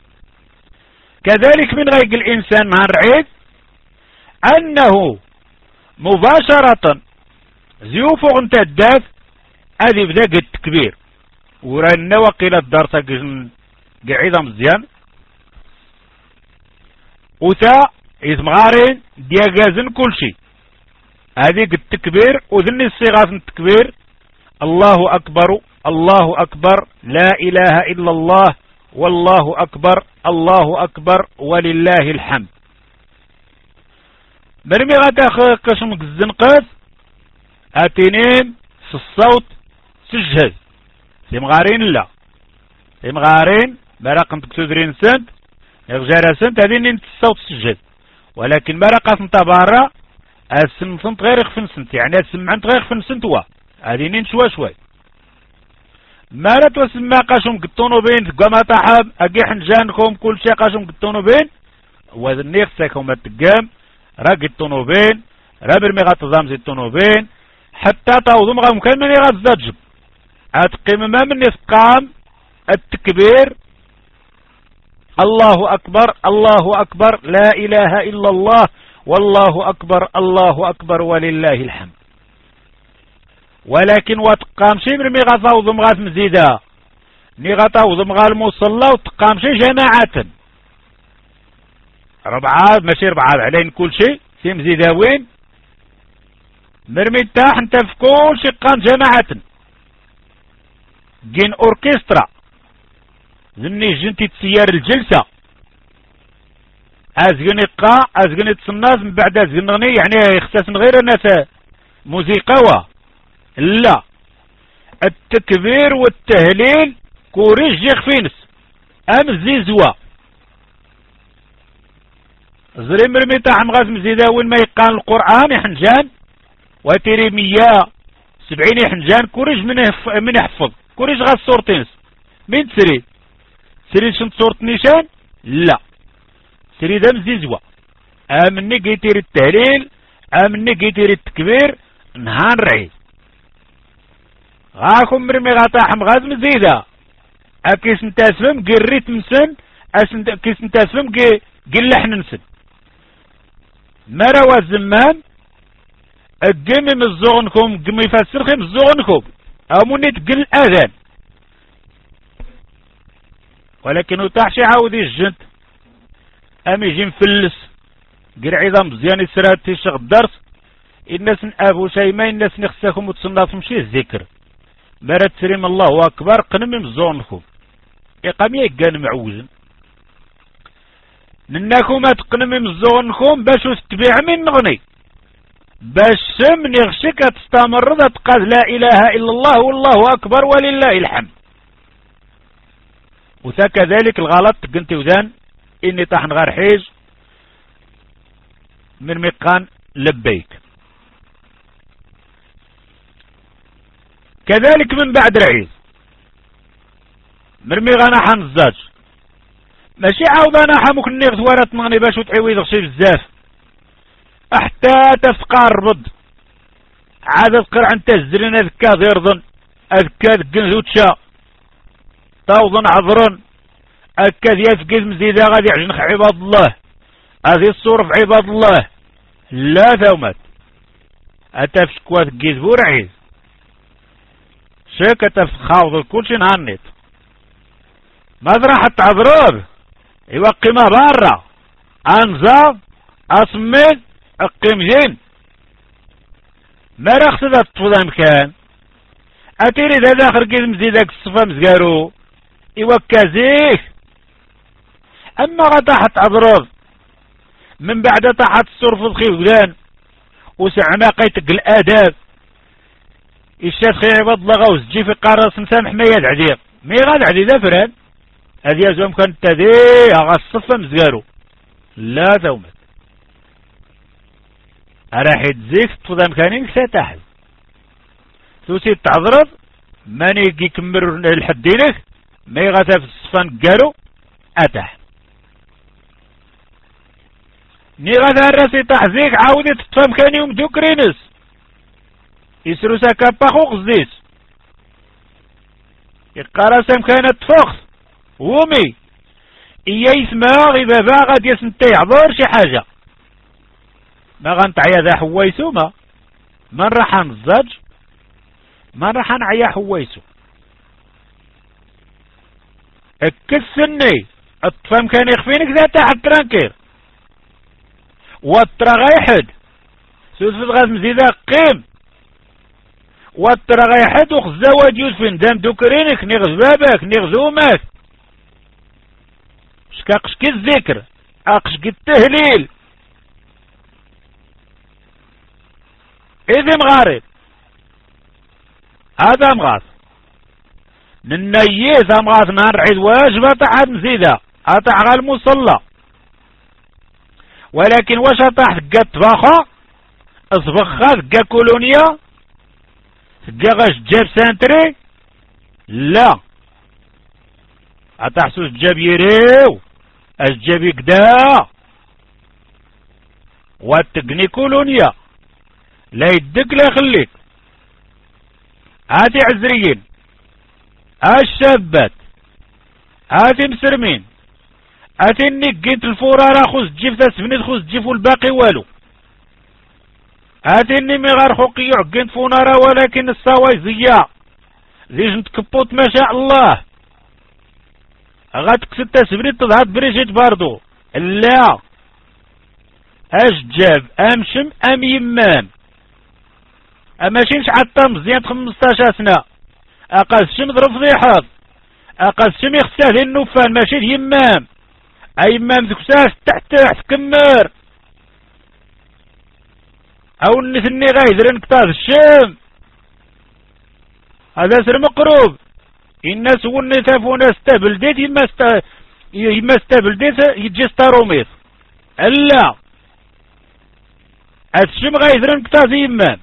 كذلك من غيق الإنسان مع الرعيد أنه مباشرة زيوفو انت الداف هذه بدأ التكبير ورأينا وقيل الدرس قعيدة مزيان وتا يتمغارين دياغازن كل شيء هذه التكبير وذني الصيغات التكبير الله أكبر الله أكبر لا إله إلا الله والله أكبر الله أكبر ولله الحمد. مرمي غاتا كشمك الزنقاس اتنين في الصوت سجهز تمغارين لا تمغارين براقم تكتدرين سنت يغجر سنت هذه نين الصوت سجهز، ولكن براقة انت بارا السن سنت غير يخفن سنت يعني السمعنت غير يخفن سنت وا هذه نين شوي شوي ما لا تسمى قاشم قطونو بين قما تحب اقي حنجانكم كل شيء قاشم قطونو بين وذن نفسكم التقام را قطونو بين را برمي غاتظام زيتونو بين حتى توضم غا مكان من يغاتزجب اتقيم ما من يسقام التكبير الله أكبر الله أكبر لا إله إلا الله والله أكبر الله أكبر ولله الحمد. ولكن وتقام شي مرمي غاتا وضم غات مزيدة ني غاتا وضم غا المصلى وتقام شي جماعة ربعة ماشي ربعة علين كل شيء في مزيدة وين مرمي تاح انت في كل شي قام جماعة جين اوركسترا زني جنتي تسيار الجلسة ازغني قا ازغني تصناز من بعد ازغني يعني يختص غير الناس موسيقى لا التكبير والتهليل كوريج يخفينس ام زيزوا زري مرمي تاع مغاز مزيدا وين ما يقان القرآن يحنجان وتيري مية سبعين يحنجان كوريج من من يحفظ كوريج غاز صورتينس مين تسري سري شنت صورة نيشان لا سري دم زيزوا امني قيتير التهليل امني قيتير التكبير نهان رعي غاكم مرمي غاطاحم غاز مزيدا اكيس نتاسفم قي الريتم سن اكيس نتاسفم قي قي اللحن نسن مروا الزمان الجمي مزوغنكم جمي فسرخي مزوغنكم اموني تقل الاذان ولكن تحشي عاودي الجنت ام يجي مفلس قل عظام مزيان يسرات تيشغ الدرس الناس ابو شيماء الناس نخساكم وتصنفهم شي الذكر مرات تسريم الله اكبر قنمي مزوغنكم يقام يقان معوزن نناكم تقنمي مزوغنكم باش تتبع من نغني باش سم نغشك تستمر تقاد لا اله الا الله والله اكبر ولله الحمد وكذلك الغلط قنتي وذان اني طاحن غير حيج من ميقان لبيك كذلك من بعد العيد مرمي غانا حنزاج ماشي عاود انا حمك النيغ ثوارات مغني باش وتعويض غشي بزاف حتى تفقار ربض عاد تقرع انت الزرين اذكا ضيرضن اذكا ذكن ذوتشا توضن عذرن اكا ديال فقيد مزيدة غادي يعجنخ عباد الله هذه الصورة في عباد الله لا ثومات اتفشكوا ثقيد بورعيد شاك اتفخاوض الكلشي نهانيت ماذا راح تعذروه يوقي ما برا انزا اصمد اقيم زين ما رخص ذا تطفض مكان اتيري ذا داخل قيد مزيدك الصفا مزقارو يوكازيك اما غطاحت عضروض من بعد طاحت الصرف الخيف قدان وسعنا قيتك الاداب الشاف خي عباد الله غوز تجي في قارص مسامح ما يدعديق مي غاد عدي ذا فران هذه يزوم كانت تذي اغا الصفا مزقارو لا ثومت راح يتزيك تفضى مكانين ستاحل ثوسي تعذرض ماني يجي يكمر الحدينك ما يغاتا في الصفان قالو اتاح ني غاتا الراسي تحزيك عاودي تتفهم كان يوم دوكرينس يسرو ساكا باخو قزيس يقارا سام كانت تفوخ ومي إيا يسمع غيبا باغا ديس نتا يعبر شي حاجة ما غنتعيا ذا حويسو ما من راح نزاج من راح نعيا حويسو اكسني الطفام كان يخفينك ذا تحت ترانكير والترا غيحد سوسفت غاز مزيدا قيم والترا غيحد وخزاواد يوسفين دام دوكرينك نغز بابك نغز امك شكاقشك الذكر اقشك التهليل اذا مغارب هذا مغاث ننيز مغاث نهار عيد واجبة عاد مزيدة اطع غا المصلى ولكن واش اطاح ثقا تفاخا اصبخا ثقا كولونيا ثقا غاش جاب سانتري لا اطاح سوس جاب يريو اش جاب يقدا واتقني كولونيا لا يدك لا يخليك هاتي عزريين الشابات هاتي مسرمين هاتي نقيت الفورارة خوز تجيف تسفنيت خوز تجيف الباقي والو هاتي اني مغار خوقي عقنت فونارة ولكن السواي زيا زي جنت كبوت ما شاء الله غاتكسد تسفنيت تضهات بريجيت باردو لا اش جاب امشم ام يمام اما شينش حتى مزيان خمسطاش سنة اقاسشم ضرب فضيحات اقاسشم يخساه ذي النوفان ماشي يمام اي يمام ذكساس تحت تحت كمر او النثني غايدرن كتاف الشام هذا سر مقروب الناس هو النثاف وناس تابلديت يما استا يما استابلديت يجي ستاروميث الا هادشم غايدرن كتاف يمام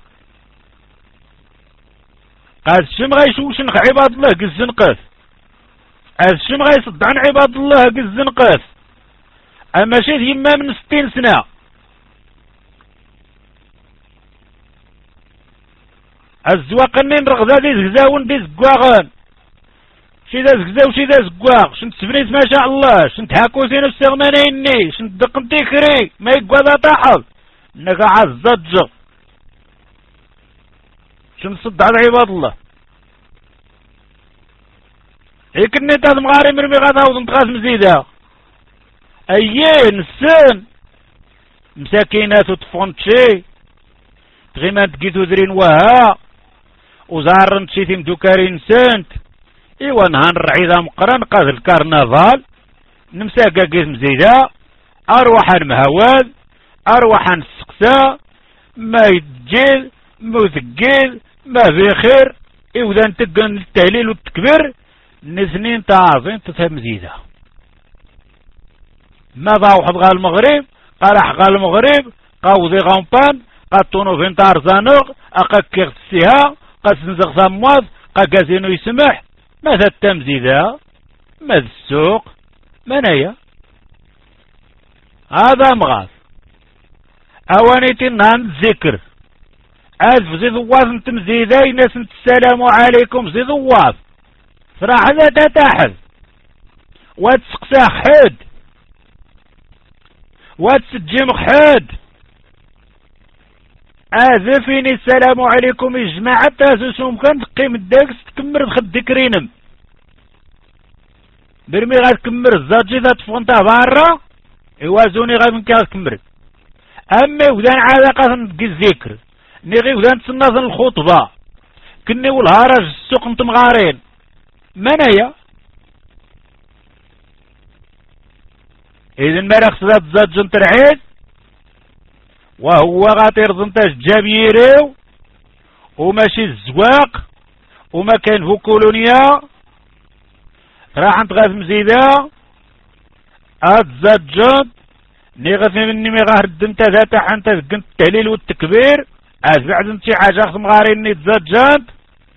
هاد الشم غايشوشن عباد الله قز نقاف هاد الشم غايصد عن عباد الله قز نقاف اما شيء يما من ستين سنة الزواقنين رغذا دي زغزاون دي زقواغان شي دا زغزاو شي دا زقواغ شنت سفريت ما شاء الله شنت هاكوسين السغمانيني شنت دقنتي كري ما يقواذا طاحظ نقا عزدج شنو صد على عباد الله هيك النت هذا مغاري مرمي غادا وضنت غاز مزيدة ايين السن مساكينات وطفونتشي تغي ما تقيتو درين وها وزارن تشيتي مدوكارين سنت ايوا نهار الرعيدة مقرن قاز الكارنافال نمساكا قيت مزيدة اروح المهوال اروح السقسا ما يتجيل ما يثقيل ما في خير ايوا نتقن التهليل والتكبير نسنين تعظيم تفهم مزيدة ماذا واحد قال المغرب قال قال المغرب قاوضي غامبان قاتونو فين تار زانوغ اقا كيغ تسيها قا سنزغ سامواز قا كازينو يسمح ماذا التمزيدة ماذا السوق منايا هذا مغاث اوانيتي نهان الذكر الف زيد واف نتمزيدة ناس السلام عليكم زيد واف فراح لا تتاحذ واتسقسا حد واتسجم حد اذفيني السلام عليكم يا جماعة تاسسهم كان تقيم الداكس تكمر بخد ذكرينم برمي غاد تكمر الزاجي ذا تفونتا بارا يوازوني غاد من كاد تكمر اما ودان علاقة نبقي الذكر نغي ودان تسنظن الخطبة كني والهارج السوق نتم غارين منايا اذن مرخ سداد زاد جنتر عيد وهو غاطير زنتاش جابيريو وماشي الزواق وما كان فو كولونيا راح نتغاث مزيدة هاد زاد جنت نيغث مني ميغاه ردمتا ذاتا حانتا ذقنت التهليل والتكبير از بعد انتي حاجة خصم غارين نيت زاد جنت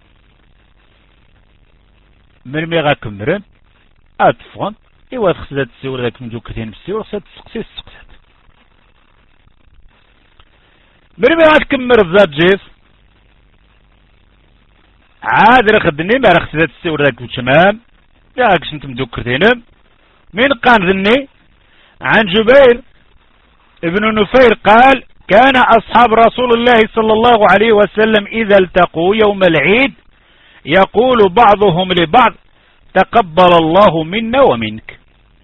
مرمي غا كمرن اتفغن ايوا خصها تسيور ذاك مجوكتين بالسيور خصها تسقسي السقسات مرمي غا تكمر الزاد جيف عاد رخدني ما رخصها تسيور ذاك الشمام ياكش انت مجوكتينم من قان ذني عن جبير ابن نفير قال كان اصحاب رسول الله صلى الله عليه وسلم اذا التقوا يوم العيد يقول بعضهم لبعض تقبل الله منا ومنك.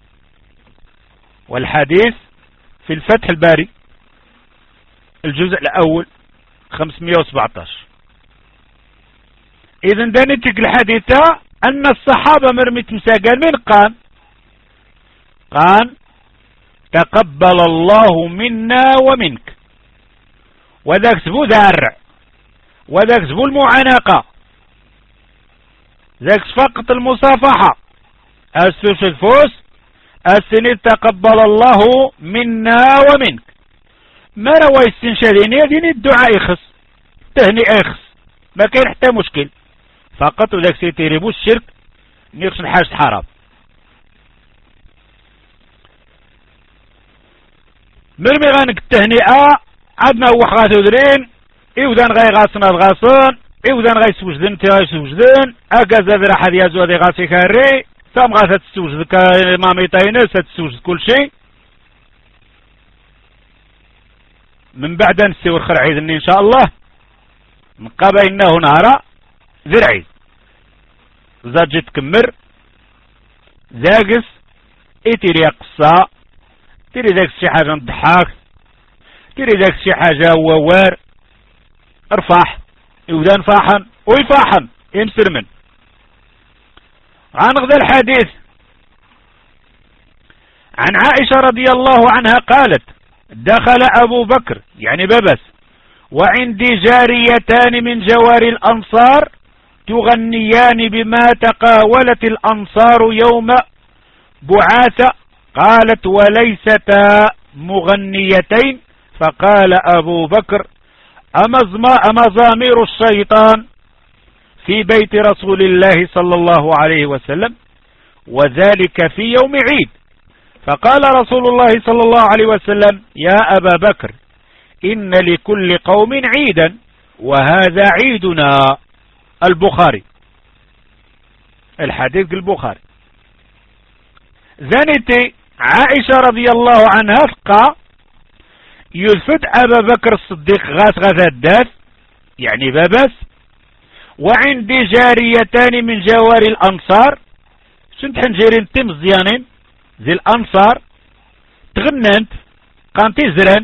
والحديث في الفتح الباري الجزء الأول خمسمائة وسبعة عشر. إذن دانتك الحديثة أن الصحابة مرمت مساقان من قال قال تقبل الله منا ومنك وذاك سبو ذارع وذاك سبو المعانقة ذاك فقط المصافحة أسوس الفوس السنين تقبل الله منا ومنك ما روى استنشادين يدين الدعاء يخص تهنئة يخص ما كان حتى مشكل فقط ذاك سيتيريبو الشرك نيخص الحاج حرام مرمي غانك التهنئة عدنا وحغاتو درين إودان غاي غاسنا الغاسون إودان غاي سوجدن تي غاي سوجدن أكازا ذرا حد يازو هذي غاسي كاري ثم غاسا تسوجد كمامي تاينس تسوجد كل شيء من بعد نسيور خرعيد إن شاء الله نقابا إنه نهارا ذرعي زاد جي تكمر ذاقس إتيري قصة تيري ذاك شي حاجة نضحاك تيري ذاك شي حاجة ووار ارفاح يودان فاحن ويفاحن ينسر من عن غدا الحديث عن عائشة رضي الله عنها قالت دخل أبو بكر يعني ببس وعندي جاريتان من جوار الأنصار تغنيان بما تقاولت الأنصار يوم بعاثة قالت وليستا مغنيتين فقال أبو بكر أمزامير الشيطان في بيت رسول الله صلى الله عليه وسلم وذلك في يوم عيد فقال رسول الله صلى الله عليه وسلم يا أبا بكر إن لكل قوم عيدا وهذا عيدنا. البخاري الحديث البخاري. ذنتي عائشة رضي الله عنها تقى يلفت أبا بكر الصديق غاس غاث الداس يعني بابس وعندي جاريتان من جواري الأنصار سنت حنجيرين تي مزيانين زي الأنصار تغننت قانتي زران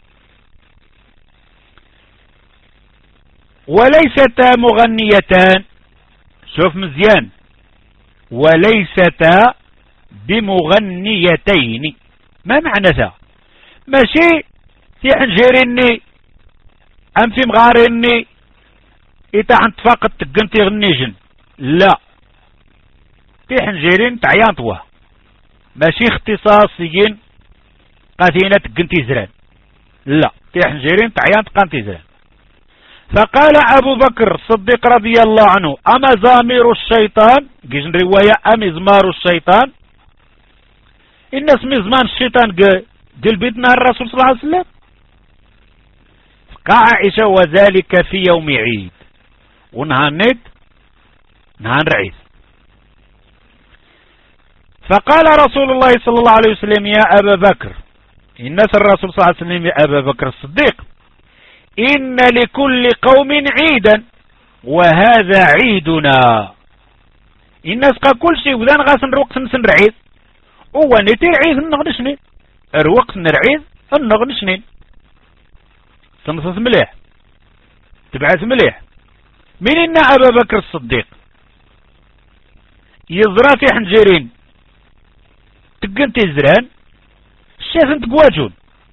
وليستا مغنيتان. شوف مزيان، وليستا بمغنيتين. ما معنى ذا؟ ماشي في حنجيريني ام في مغاريني اذا انت فقط تقنتي غنيجن، لا، في حنجيرين تعيانطوه ماشي اختصاصيين قاتينا تقنتي زران، لا، في حنجيرين تعيانط قانتي زران. فقال أبو بكر الصديق رضي الله عنه: أما زامير الشيطان، جيجن رواية أمزمار الشيطان، الناس مزمان الشيطان قل بيتنا الرسول صلى الله عليه وسلم. قال عائشة: وذلك في يوم عيد، ونهار ند نهار عيد. فقال رسول الله صلى الله عليه وسلم: يا أبا بكر، الناس الرسول صلى الله عليه وسلم يا أبا بكر الصديق: إن لكل قوم عيدا وهذا عيدنا. الناس قال كل شيء وذا نغاس نروقس نسن رعيد، هو نتي عيد نغنشنين الوقت نرعيد نغنشنين. تنصص مليح، تبعث مليح. من إن أبا بكر الصديق يزرى في حنجرين تقنتي زران الشاف انت قواجون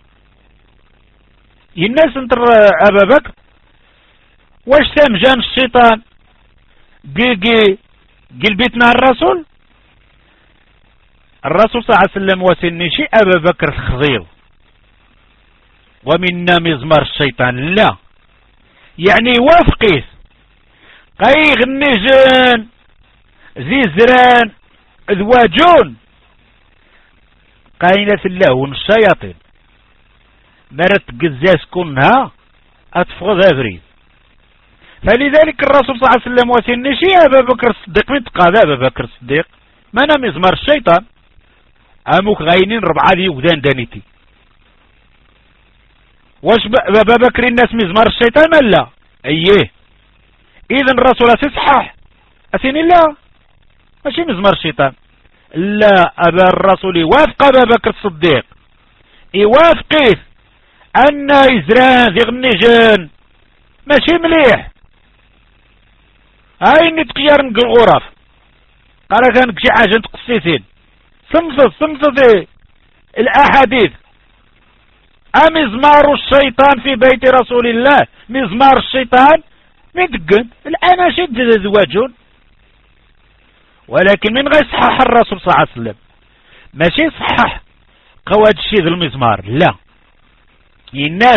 الناس انت أبا بكر واش تام جان الشيطان قي قي قل بيتنا الرسول الرسول صلى الله عليه وسلم وسنشي أبا بكر الخضير ومنا مزمار الشيطان، لا، يعني وافقيس قيغ النجان زيزران ذواجون قاينة الله الشياطين مرت قزاز كنها أتفغض أفريد. فلذلك الرسول صلى الله عليه وسلم وسنشي أبا بكر الصديق من تقاذ أبا بكر الصديق مانا مزمار الشيطان أموك غاينين ربعة دي وذان دانيتي. واش بابا بكر الناس مزمار الشيطان ما لا؟ ايه، اذن الرسول اسصحح اسين لا ماشي مزمار الشيطان، لا، ابا الرسول يوافق ابا بكر الصديق يوافقه ان يزران ذي غنيجان ماشي مليح. هاي نتقيار نقل غرف قال كان شي حاجه تقصيتين صمصت صمصت الاحاديث. أمزمار الشيطان في بيت رسول الله، مزمار الشيطان مدقن الأناشيد زواجون، ولكن من غير صحح الرسول صلى الله عليه وسلم ماشي صحح قواد الشيء المزمار، لا، الناس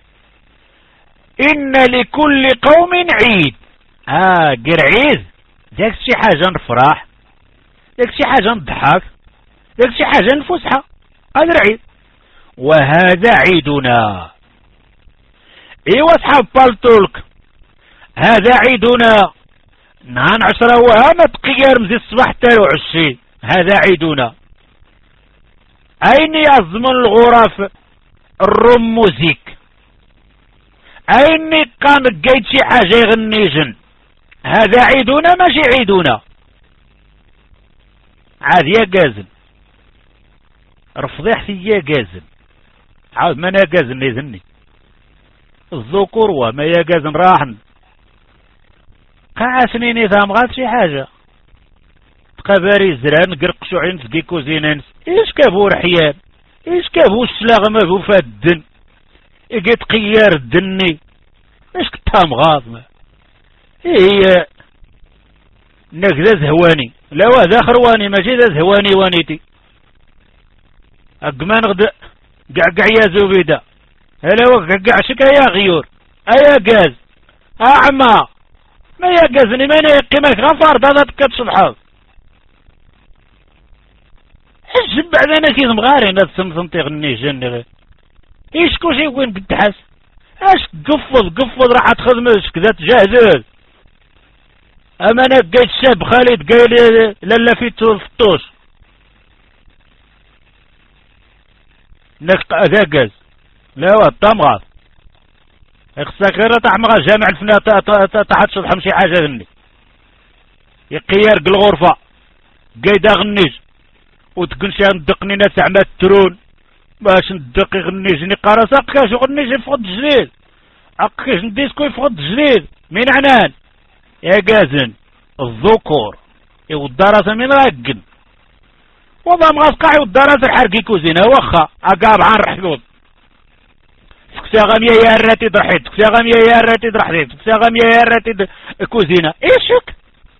إن لكل قوم عيد. اه قر عيد ذاك شي حاجة نفرح، ذاك شي حاجة نضحك، ذاك شي حاجة نفسحة، هذا العيد وهذا عيدنا. ايوا اصحاب بالتولك هذا عيدنا نهان عشرة وهما تقيار مزي الصباح تالو عشي، هذا عيدنا. اين يزمن الغرف الرموزيك، اين كان قايد شي حاجة يغنيجن، هذا عيدنا ماشي عيدنا. عاد يا قازن رفضيح في يا قازن عاود ما انا قازن يزني الذكور وما يا قازن راحن قاع سنين اذا مغات شي حاجة تقباري زران قرقشو عين سقيكو زينانس ايش كابو رحيان ايش كابو الشلاغ ما بو فادن ايقيت قيار الدني ايش كتا مغاط ما هي نكذا زهواني لا وهذا خرواني ماشي ذا زهواني وانيتي اقمان غد قعقع يا زبيدة هلا وقعقع شكا يا غيور ايا قاز اعمى ما يا قازني ما يقيمك غفار هذا تكتش الحظ حج بعد انا كيز مغاري ناس سمسنتي غني جني غير ايش كوشي وين قد تحس اش قفض قفض راح تخدمش كذا تجهز اما انا قايد شاب خالد قايل لالا في الطوش نك ذا قاز لا هو الطمغاط خصك غير تعمغ جامع الفنا تحت شطحم شي حاجة غني يقير الغرفة قايدة غنيج وتقنشي ندقني ناس عمات ترون باش ندق يغنيجني قرص اقاش يغنيج يفقد الجليد اقاش نديسكو يفقد الجليد من عنان يا قازن الذكور يودارس من راقن وضع مغاسقع يودارس الحرقي كوزينة وخا اقاب عن رحلوض فكسا غامية يا راتي ضحيت فكسا غامية يا راتي ضحيت فكسا غامية يا راتي كوزينة ايشك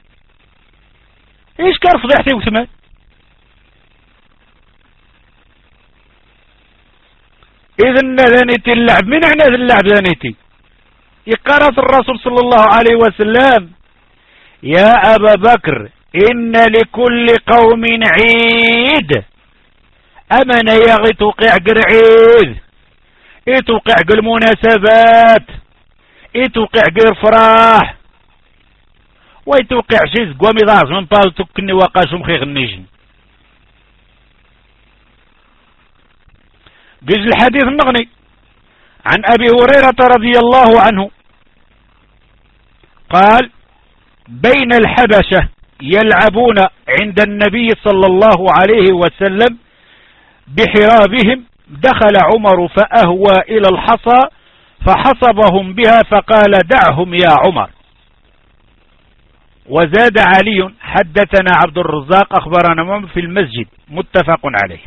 ايش كان فضيحتي وثمان اذن ذانيتي اللعب من عنا ذا اللعب ذانيتي يقرأ الرسول صلى الله عليه وسلم يا ابا بكر ان لكل قوم عيد امن يغي توقع قرعيد اي توقع المناسبات اي توقع الفراح ويتوقع شي زقوامي ضاعز من بالتو كني واقاش مخي غنيجن جز الحديث النغني عن ابي هريرة رضي الله عنه قال بين الحبشة يلعبون عند النبي صلى الله عليه وسلم بحرابهم دخل عمر فأهوى إلى الحصى فحصبهم بها فقال دعهم يا عمر. وزاد علي حدثنا عبد الرزاق أخبرنا في المسجد متفق عليه.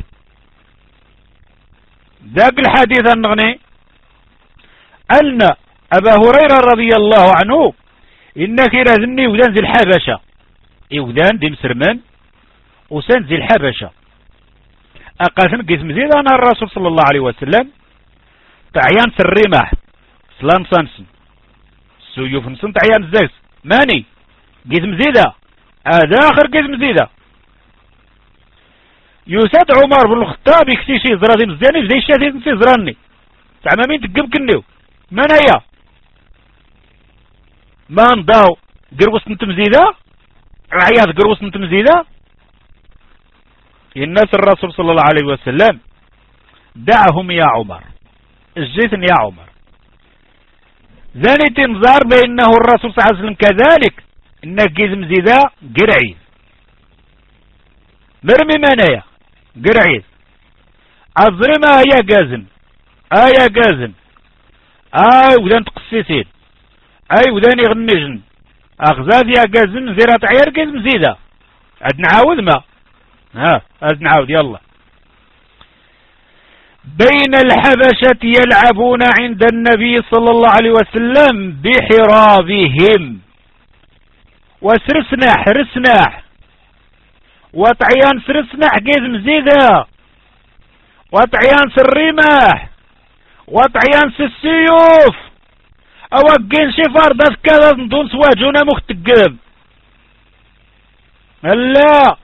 ذاك الحديث النغني أن أبا هريرة رضي الله عنه إنك رازني ودان زي الحبشة ودان دي مسرمان وسان زي الحبشة أقاسن قسم زيد أنا الرسول صلى الله عليه وسلم تعيان سريمح سلام سانسن سيوف نسن تعيان الزيس ماني قسم زيدة هذا آخر قسم زيدة يساد عمر بن الخطاب يكتشي زرادي مزياني زي الشاتي نسي زراني زعما مين تقم كنيو من هي ما نضاو قروس نتم زيدة عياض قروس نتم زيدة الناس الرسول صلى الله عليه وسلم دعهم يا عمر الجيثن يا عمر ذاني تنظار بأنه الرسول صلى الله عليه وسلم كذلك انك جزم زيدا قرعيز مرمي منايا قرعيز اظلمها يا قازن ايا قازن اي ودان تقسيسين اي ودان يغنجن اغزاز يا قازن زيرات عيار جزم زيدا عد نعاود ما ها عد نعاود يلا بين الحبشة يلعبون عند النبي صلى الله عليه وسلم بحرابهم وسرسناح رسناح وطعيان سرسناح قيز مزيدة وطعيان سالرماح وطعيان سالسيوف اوقين شي فردة كذا ندون سواجونا مختقم لا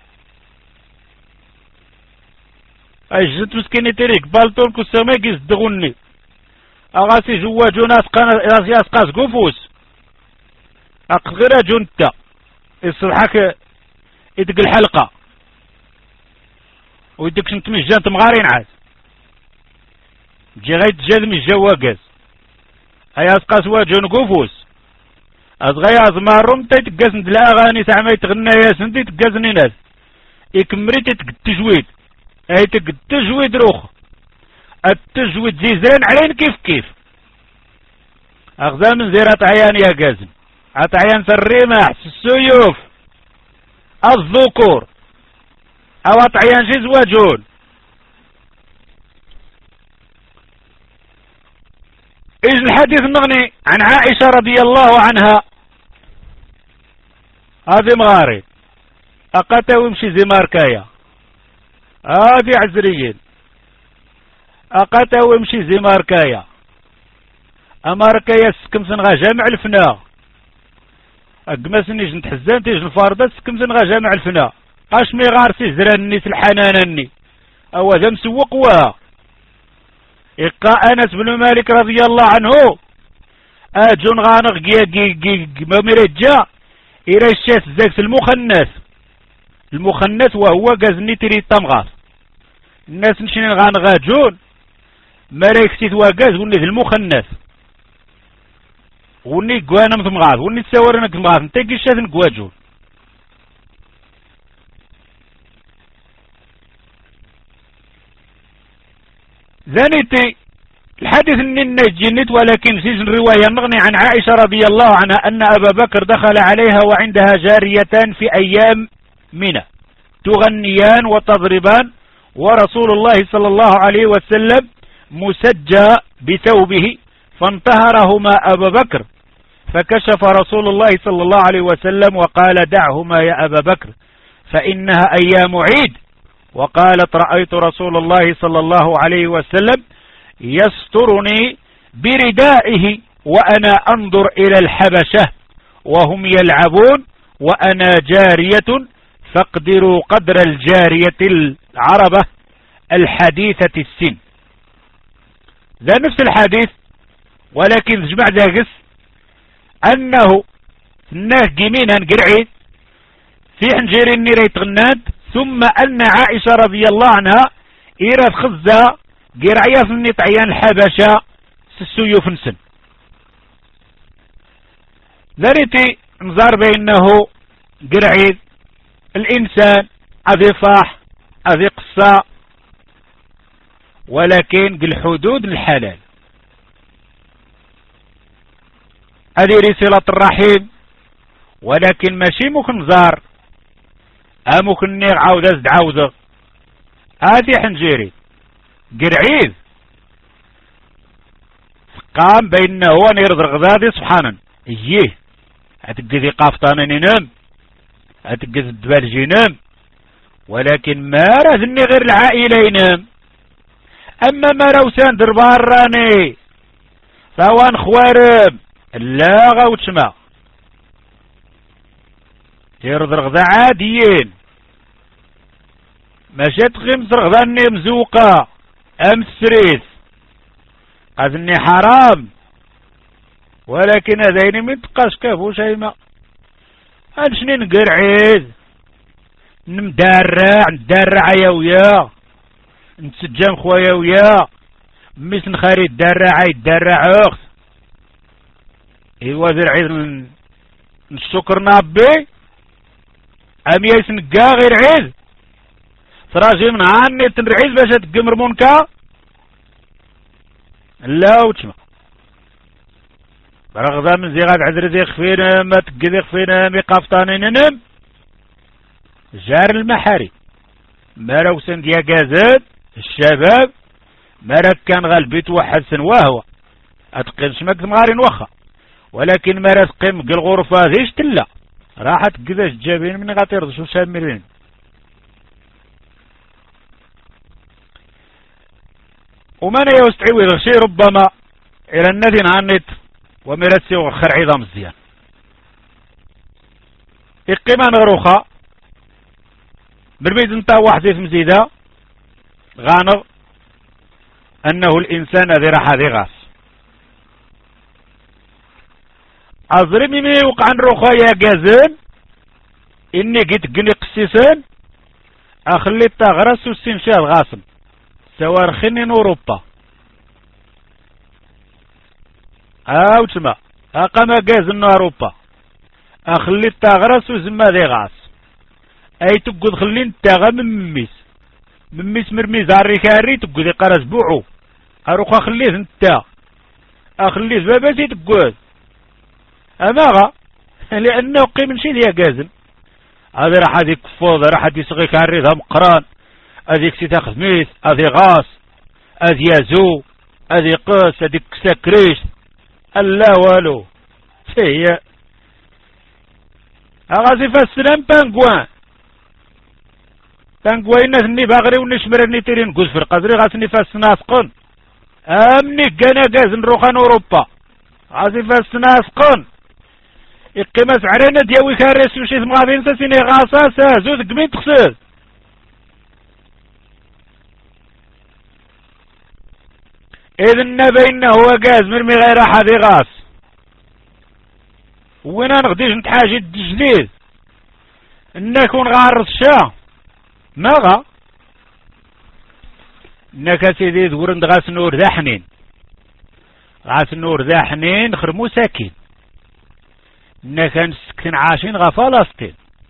اجت مسكيني تريك بالطول كسامي قيز دغني اغاسي جواجونا اسقان اسقاس قفوس اقغرا جنتا يصلحك يدق الحلقة ويدك شنت من جانت مغارين عاد جي غايت جال من جواقز هيا اسقاس واجون قفوس ازغيا ازمارهم تيتقاس ند الاغاني تعمي تغنى يا سندي تقاسني ناس يكمري تيتق التجويد اي تق التجويد روخ التجويد زيزان علين كيف كيف اغزا من زيرات عيان يا قازم عطعيان الرماح السيوف الذكور او عطعيان شي زواجون ايش الحديث المغني عن عائشة رضي الله عنها هذه مغاري اقاتا ويمشي زي ماركايا هذه عزريين اقاتا ويمشي زي ماركايا اماركايا سكمسن غا جامع الفنا اقماسني جنت حزان تيج الفاردة سكمسن غا جامع الفنا اش مي غارسي زراني الحنانني او ذا مسوق وها إقا أنس بن مالك رضي الله عنه اجون غانق جي جي جي ممرجا الى الشاس زاكس المخنث المخنث وهو قازني تري الطمغاس الناس نشنين غانغا جون ملايك سيت واقاز وني المخنث وني قوانا مثمغاث وني تساورنا كمغاث نتاكي شاذن قواجون ذانيتي الحديث اني نجنت ولكن في الرواية نغني عن عائشة رضي الله عنها ان ابا بكر دخل عليها وعندها جاريتان في ايام منى تغنيان وتضربان ورسول الله صلى الله عليه وسلم مسجى بثوبه فانتهرهما ابا بكر فكشف رسول الله صلى الله عليه وسلم وقال دعهما يا ابا بكر فانها ايام عيد. وقالت رأيت رسول الله صلى الله عليه وسلم يسترني بردائه وأنا أنظر إلى الحبشة وهم يلعبون وأنا جارية فاقدروا قدر الجارية العربة الحديثة السن. ذا نفس الحديث ولكن جمع داقس أنه الناس جمينا قرعيد في حنجير النيريت غناد ثم أن عائشة رضي الله عنها إيراد خزة قرعية في النطعيان الحبشة سسيوف نسن ذريتي نظر بأنه قرعيد الإنسان أذي صاح أذي قصة ولكن بالحدود الحلال هذه رسالة الرحيم ولكن ماشي ممكن زار اممكن نير عاود ازد عاوده هذه حنجيري قرعيد قام بينه هو نير ذرغذادي سبحانا ايه هتقذي قافطانا ننام هتقذي الدبالجي ينام ولكن ما راذني غير العائلة ينام اما ما روسان درباراني فوان خوارم لا غوتشما يرضى رغذا عاديين ماشي غيم زرغذاني مزوقة ام السريس قاذني حرام ولكن هذين من تقاش كافو شيما هانشني نقرعيد نمدارع ندارع يا ويا نتسجم خويا ويا ميس نخاري الدارع يدارع اخت ايوا ذرعيد نشكر نابي ام يسنقا غير عيد تراجي من عني تنرعيز باش تقمر مونكا لا وتشما برغضا من زيغاد عذر زي خفينا ما تقذي خفينا ميقافتاني ننم جار المحاري مارو سنديا قازد الشباب مارك كان غالبيت واحد سن وهو اتقين شمك مغارين وخا ولكن مارا تقيم الغرفة ذيش تلا راحت قذاش جابين من غاطير شو سامرين ومن يستعوي الغشي ربما الى النذي عنت ومرسي وخر عظام الزيان اقيمان غروخة برميز انتا واحد اسم زيدا غانغ انه الانسان ذي راح ذي غاس أظرمي مي وقعن رخايا قازن إني قيت قني قسيسان أخلي تغرس والسنشال غاصم سوار خنين أوروبا أو تسمى أقام قازن أوروبا أخلي تغرس وزما ذي غاص أي تقود خلين تاغا من مميس مميس مرميز عري كاري تقود قرس بوعو أروخ أخليه انتا أخليه باباتي تقود أماغا لأنه قيم شي ديا قازن هذا راح هذيك كفوض راح هذي صغيك عريضها مقران هذيك سيتا خميس هذي غاص هذي يازو هذي قاس هذيك ساكريش ألا والو هي أغازي فالسلام بانقوان بانقوان الناس اني باغري ونشمر اني تيرين قزفر قدري غاسني فالسناسقن أمني قانا قازن روخان أوروبا غازي فالسناسقن إقيمة عرينا دياوي كاريس وشي ثمغابين ساسيني غاصاصا زود قمين تخسز إذن بينه هو قاز مرمي غير أحد غاص وين نغديش نتحاجي الجديد نكون غارس الشا ماغا نكا سيدي ذورند غاس نور ذا حنين غاس نور ذا حنين خرمو ساكين إنا كنسكن عايشين غا فلسطين.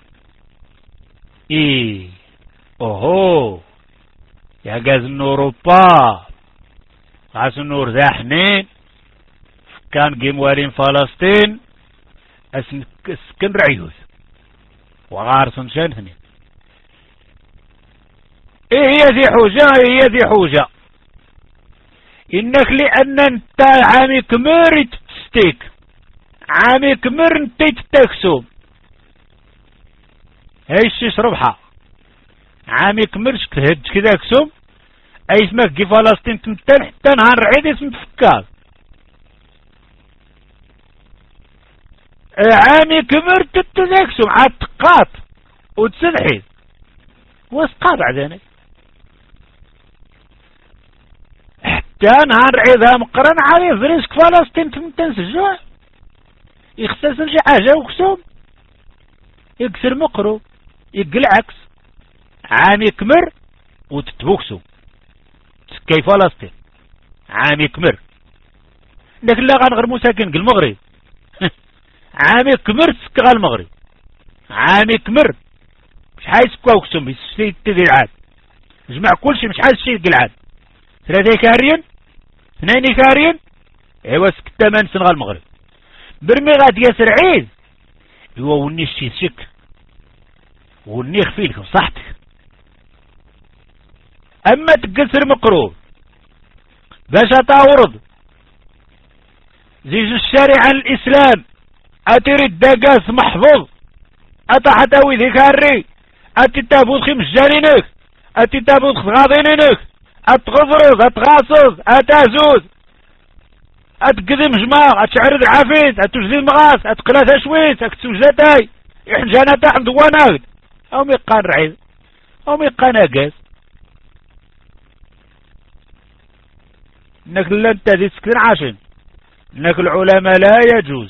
إيه أوهو يا غاز أوروبا غاز نور ذا حنين كان جيموالين فلسطين اسكن رعيوز وغارسن شنهني. ايه هي ذي حوجة هي ذي حوجة انك لان انت عامي كمر تستيك عامي كمر انت تتكسو هايش تشربها عامي كمرش كهد كذا كسوم اي اسمك كي فلسطين تمتن حتى نهار عيد اسم تفكار عامي كمر تتكسوم عاد تقاط وتسلحي واسقاط بعدين حتى نهار عيدها مقرن عليه فريسك فلسطين تمتن سجوع يخسسن شي حاجة وكسوم يكسر مقرو يقل عكس عامي كمر وتتبوكسو كيف فلسطين عامي كمر لكن لا غنغير مساكن المغرب عامي كمر تسكغ المغرب عامي كمر مش حايس كوكسو مش شي تدير عاد جمع كلشي مش حايس شي قلعاد ثلاثة كاريين اثنين كاريين ايوا سكتا من سنغال المغرب برمي غاد ياسر عيد ايوا وني الشي شك وني خفيلك بصحتك اما تقسر مقروب باش تاورد زيج الشارع الاسلام اتريد دقاس محفوظ اتا حتاوي ذكاري اتي تابوت خي مجانينك اتي تابوت غاضينينك اتغفرز اتغاصص اتازوز اتقدم جماع اتشعرد العافيت اتجزي المغاس اتقلات شويت اتسوجاتاي احجانا تحت دواناك او ميقان رعيد او ميقان اقاس انك لن تزيد سكن عاشن انك العلماء لا يجوز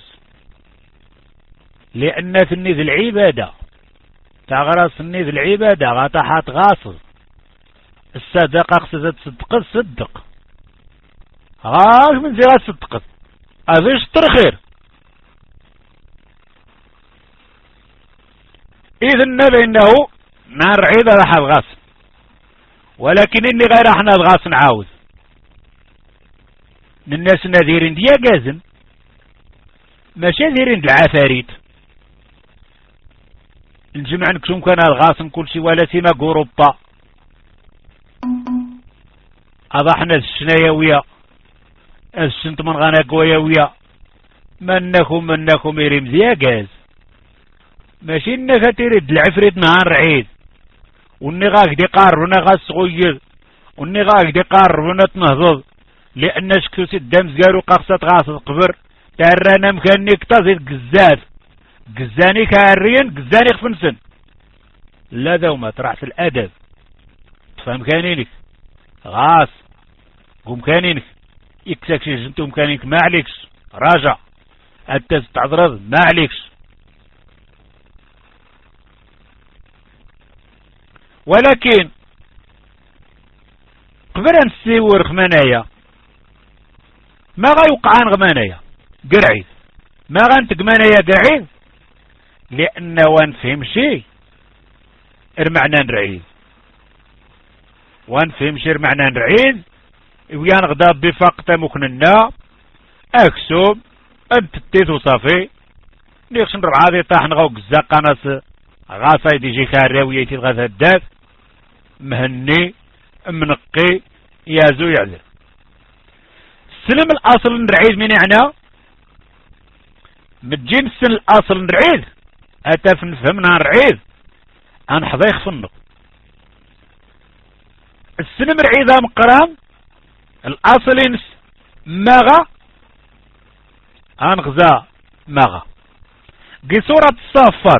لان ثني ذي العبادة تغرى ثني ذي العبادة غطحات غاصل الصدقة قصدت تصدق الصدق غاش من زي صدقت افيش ترخير اذن بانه نار عيدة راح الغاص ولكن اني غير احنا الغاص نعاوز الناس ناديرين ديا قازم ماشي ديرين العفاريت الجمع نكشوم كان الغاصن كل شي ولا سيما اوروبا اضحنا الشنايوية السنت من غانا قويوية منكم منكم يريم ديا قاز ماشي انك تريد العفريت نهار عيد وني غاك دي قاربنا غا صغير وني غاك دي قاربنا تنهضض لان شكو سي الدمز قالوا قاقصة غاصة قبر تارانا مكانيك تزيد قزاز قزاني كاريين قزاني خفنسن لا دوما ترعس الادب تفهم كانينك غاص قوم كانينك يكساك شي جنتو مكانينك ما عليكش راجع انت تعذرض ما عليكش ولكن قبل ان تسيور خمانايا ما غيوقعان غمانايا قرعيد ما غنتقمانايا قرعيد لان وانفهم شي ارمعنا نرعيد وانفهم شي ارمعنا نرعيد ويان غدا بفاقتا مكننا اكسوم انت تيتو صافي نيخش نربع هذه طاح نغوك الزاقة ناس غاصا يجي خاراويتي غاثا الداف مهني منقي يازو يعذر سلم الاصل نرعيد من يعنى متجين السن الاصل نرعيد اتا فنفهمنا نرعيد انحضي خفنق السن مرعيدها مقرام الاصل ينس ماغا انغزا ماغا قي سورة الصافات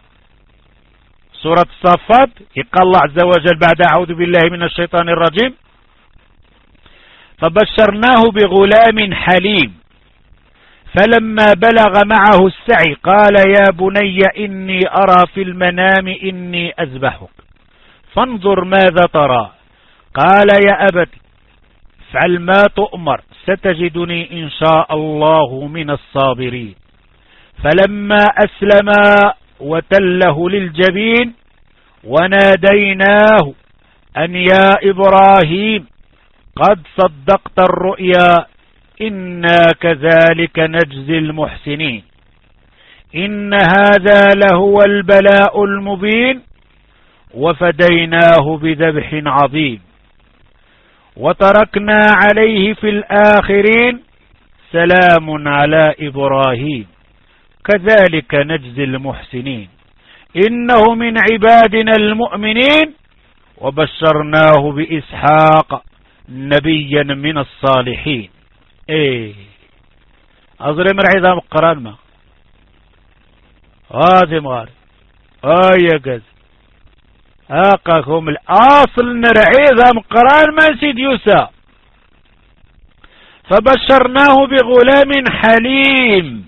سورة الصافات يقال الله عز وجل بعد أعوذ بالله من الشيطان الرجيم فبشرناه بغلام حليم فلما بلغ معه السعي قال يا بني إني أرى في المنام إني أذبحك فانظر ماذا ترى قال يا أبت افعل ما تؤمر ستجدني إن شاء الله من الصابرين فلما أسلما وتله للجبين وناديناه أن يا إبراهيم قد صدقت الرؤيا إنا كذلك نجزي المحسنين إن هذا لهو البلاء المبين وفديناه بذبح عظيم وتركنا عليه في الآخرين سلام على إبراهيم كذلك نجزي المحسنين إنه من عبادنا المؤمنين وبشرناه بإسحاق نبيا من الصالحين. ايه أظرم العظام قران ما هذه مغارب آية قز آقاكم الأصل نرعيظم قران ما سيد يوسى فبشرناه بغلام حليم.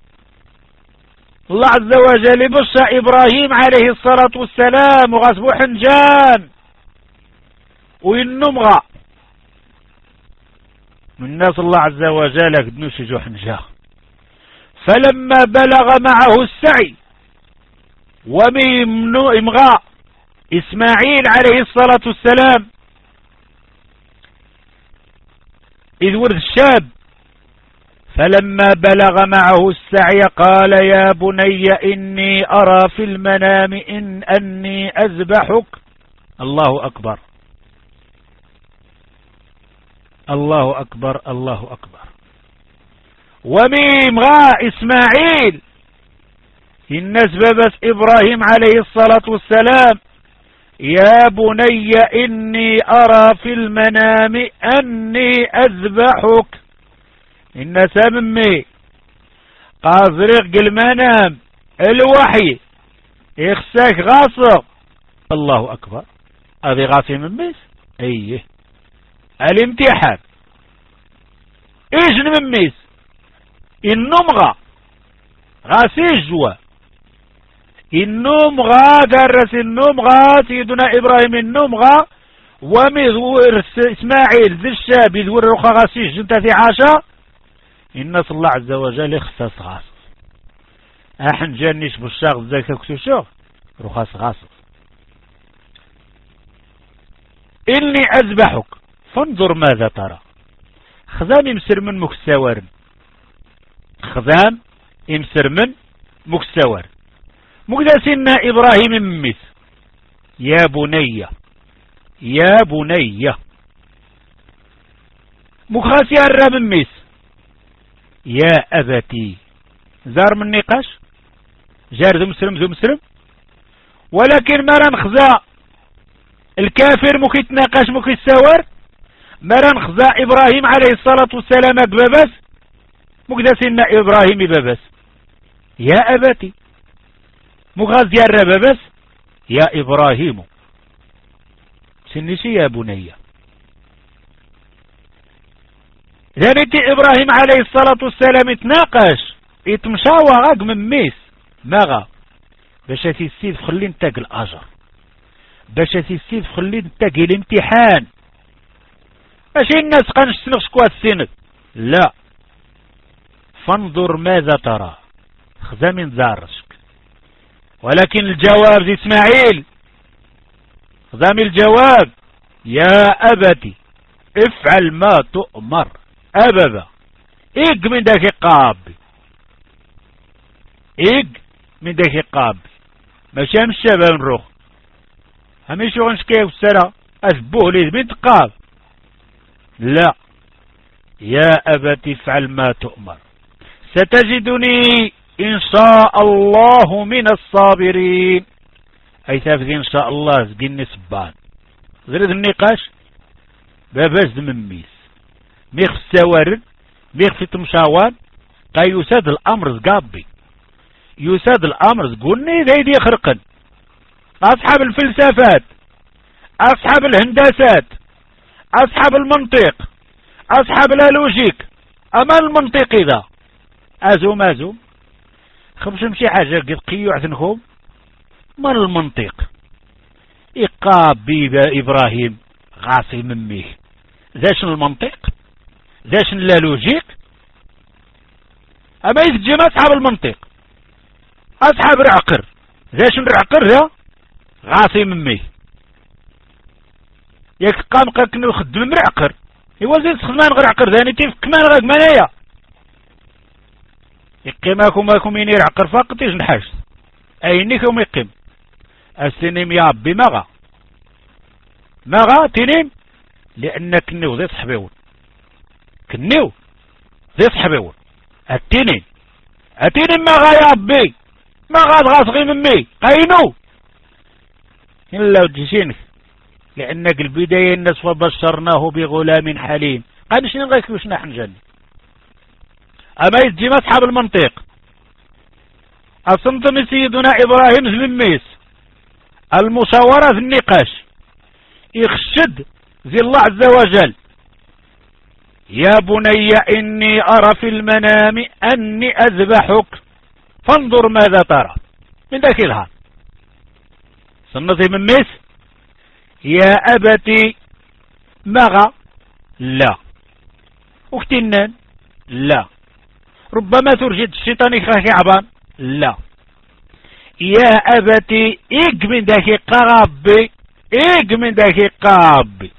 الله عز وجل بشر إبراهيم عليه الصلاة والسلام وغصبو حنجان وينمغى من الناس الله عز وجل كدنوش جو حنجا. فلما بلغ معه السعي وممغى إسماعيل عليه الصلاة والسلام إذ ورد الشاب فلما بلغ معه السعي قال يا بني إني أرى في المنام إن أني أذبحك. الله أكبر الله أكبر الله أكبر. وميم غا إسماعيل الناس بس إبراهيم عليه الصلاة والسلام يا بني إني أرى في المنام أني أذبحك. الناس ممي قازرق المنام الوحي يخساك غاصق. الله أكبر. هذه غاصي مميس ايه الامتحان ايش نمميس النمغة غاسي جوا النمغة درس النمغة سيدنا إبراهيم النمغة ومذور إسماعيل ذي الشاب يذور رخا غاسي جنتا في عاشا الناس الله عز وجل اختص غاص احن جانيش بالشاغ ذاك كتوشو رخاص غاص. إني أذبحك فانظر ماذا ترى. خذام يمسر من مكساور خذام يمسر من مكساور مقدسنا إبراهيم مميس يا بني يا بني مخاسي الرام مميس يا أبتي زار من نقاش جار ذو مسلم ذو مسلم ولكن مرا نخزا الكافر مكي يتناقش مكي يتساور مرا نخزا إبراهيم عليه الصلاة والسلام ببابس مقدسنا إبراهيم ببابس يا أبتي مغازي الربابس يا إبراهيم سنسي يا بني ذلك إبراهيم عليه الصلاة والسلام يتناقش يتمشاوى غاق من ميس ماغا باش تيسيد خلي نتاق الأجر باش تيسيد خلي نتاق الامتحان ماشي الناس قانش سنغش كوا السند لا فانظر ماذا ترى خذا من زارشك ولكن الجواب زي إسماعيل خذا من الجواب يا أبتي افعل ما تؤمر أبدا إيق من داك قابي إيق من داك قابي ماشي هم الشباب نروح همي شو غنشكيه السنة أسبوه لي بنت قاب لا يا أبتي افعل ما تؤمر ستجدني إن شاء الله من الصابرين أي تافذي إن شاء الله زقني سبان زرد النقاش باباز من ميس ميخ السوارد ميخ في تمشاوان قا يساد الأمر زقابي يساد الأمر زقوني ذي يخرقن أصحاب الفلسفات أصحاب الهندسات أصحاب المنطق أصحاب اللوجيك أما المنطق إذا أزوم أزوم خمش مشي حاجة قد قيو عثنكم من المنطق إقاب بيبا إبراهيم غاصي مميه ذاش المنطق ذاش اللوجيك أما يتجمع أصحاب المنطق أصحاب رعقر ذاش نرعقر ذا غاصي ممي ياك قام قاك نخدم مرعقر إوا زيد خدمان غير عقر ذاني تيف كمان غاك منايا يقيماكم ماكم ينير عقر فقط يجنحاش أينيكم يقيم السنيم يا ربي مغا مغا تنين لأن كنيو ذي صحبيون كنيو ذي صحبيون التنين التنين مغا يا ربي مغا تغاصغي ممي قاينو إلا وجيشينك لأنك البداية الناس وبشرناه بغلام حليم قال شنو غيك وش نحن جن أما يجي أصحاب المنطق أصنتم سيدنا إبراهيم الميس المشاورة في النقاش يخشد ذي الله عز وجل يا بني إني أرى في المنام أني أذبحك فانظر ماذا ترى من ذاك الهار صنتي من ميس يا أبتي مغا لا اختنان لا ربما ترجد الشيطان يخاك عبان لا يا أبتي إيق من ذاك قرابي إيق من ذاك قرابي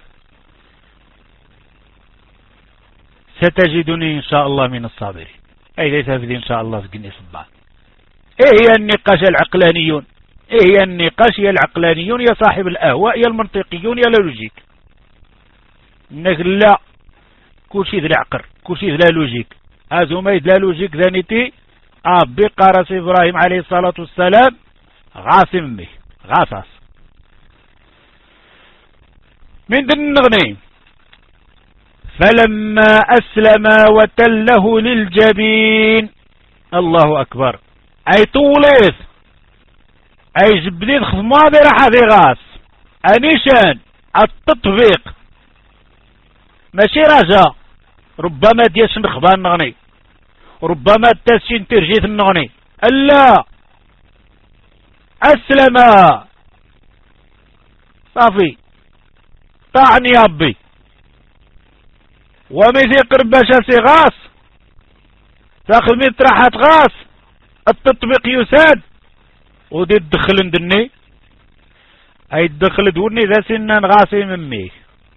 ستجدني إن شاء الله من الصابرين أي ليس في إن شاء الله في قني صبان إيه هي النقاش العقلانيون إيه هي النقاش يا العقلانيون يا صاحب الأهواء يا المنطقيون يا اللوجيك إنك لا كل شيء ذا عقر كل شيء ذا لوجيك هذا ما ذا لوجيك ذانيتي أبي قارس إبراهيم عليه الصلاة والسلام غاسم به غاصص من ذن نغني فلما أسلم وتله للجبين الله أكبر أي طوليث أي جبلين خصما ذي راح ذي غاس أنيشان التطبيق ماشي رجاء ربما ديش نخبان نغني ربما تسين ترجيث النغني ألا أسلم صافي طعني يا ربي ومثي قرباشا سي غاس تاخذ من راحة غاس التطبيق يساد ودي الدخل ندني اي الدخل دوني ذا سنان غاسي ممي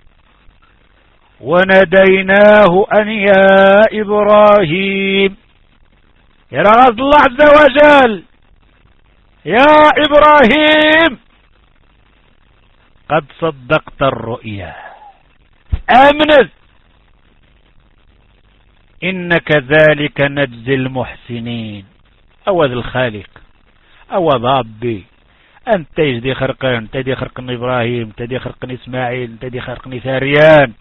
وناديناه ان يا ابراهيم يا رغاز الله عز وجل يا ابراهيم قد صدقت الرؤيا امنت إن كذلك نجزي المحسنين أو ذا الخالق أو بابي أنت يجدي خرقان أنت دي خرقني إبراهيم أنت دي خرقني إسماعيل أنت دي خرقني ثاريان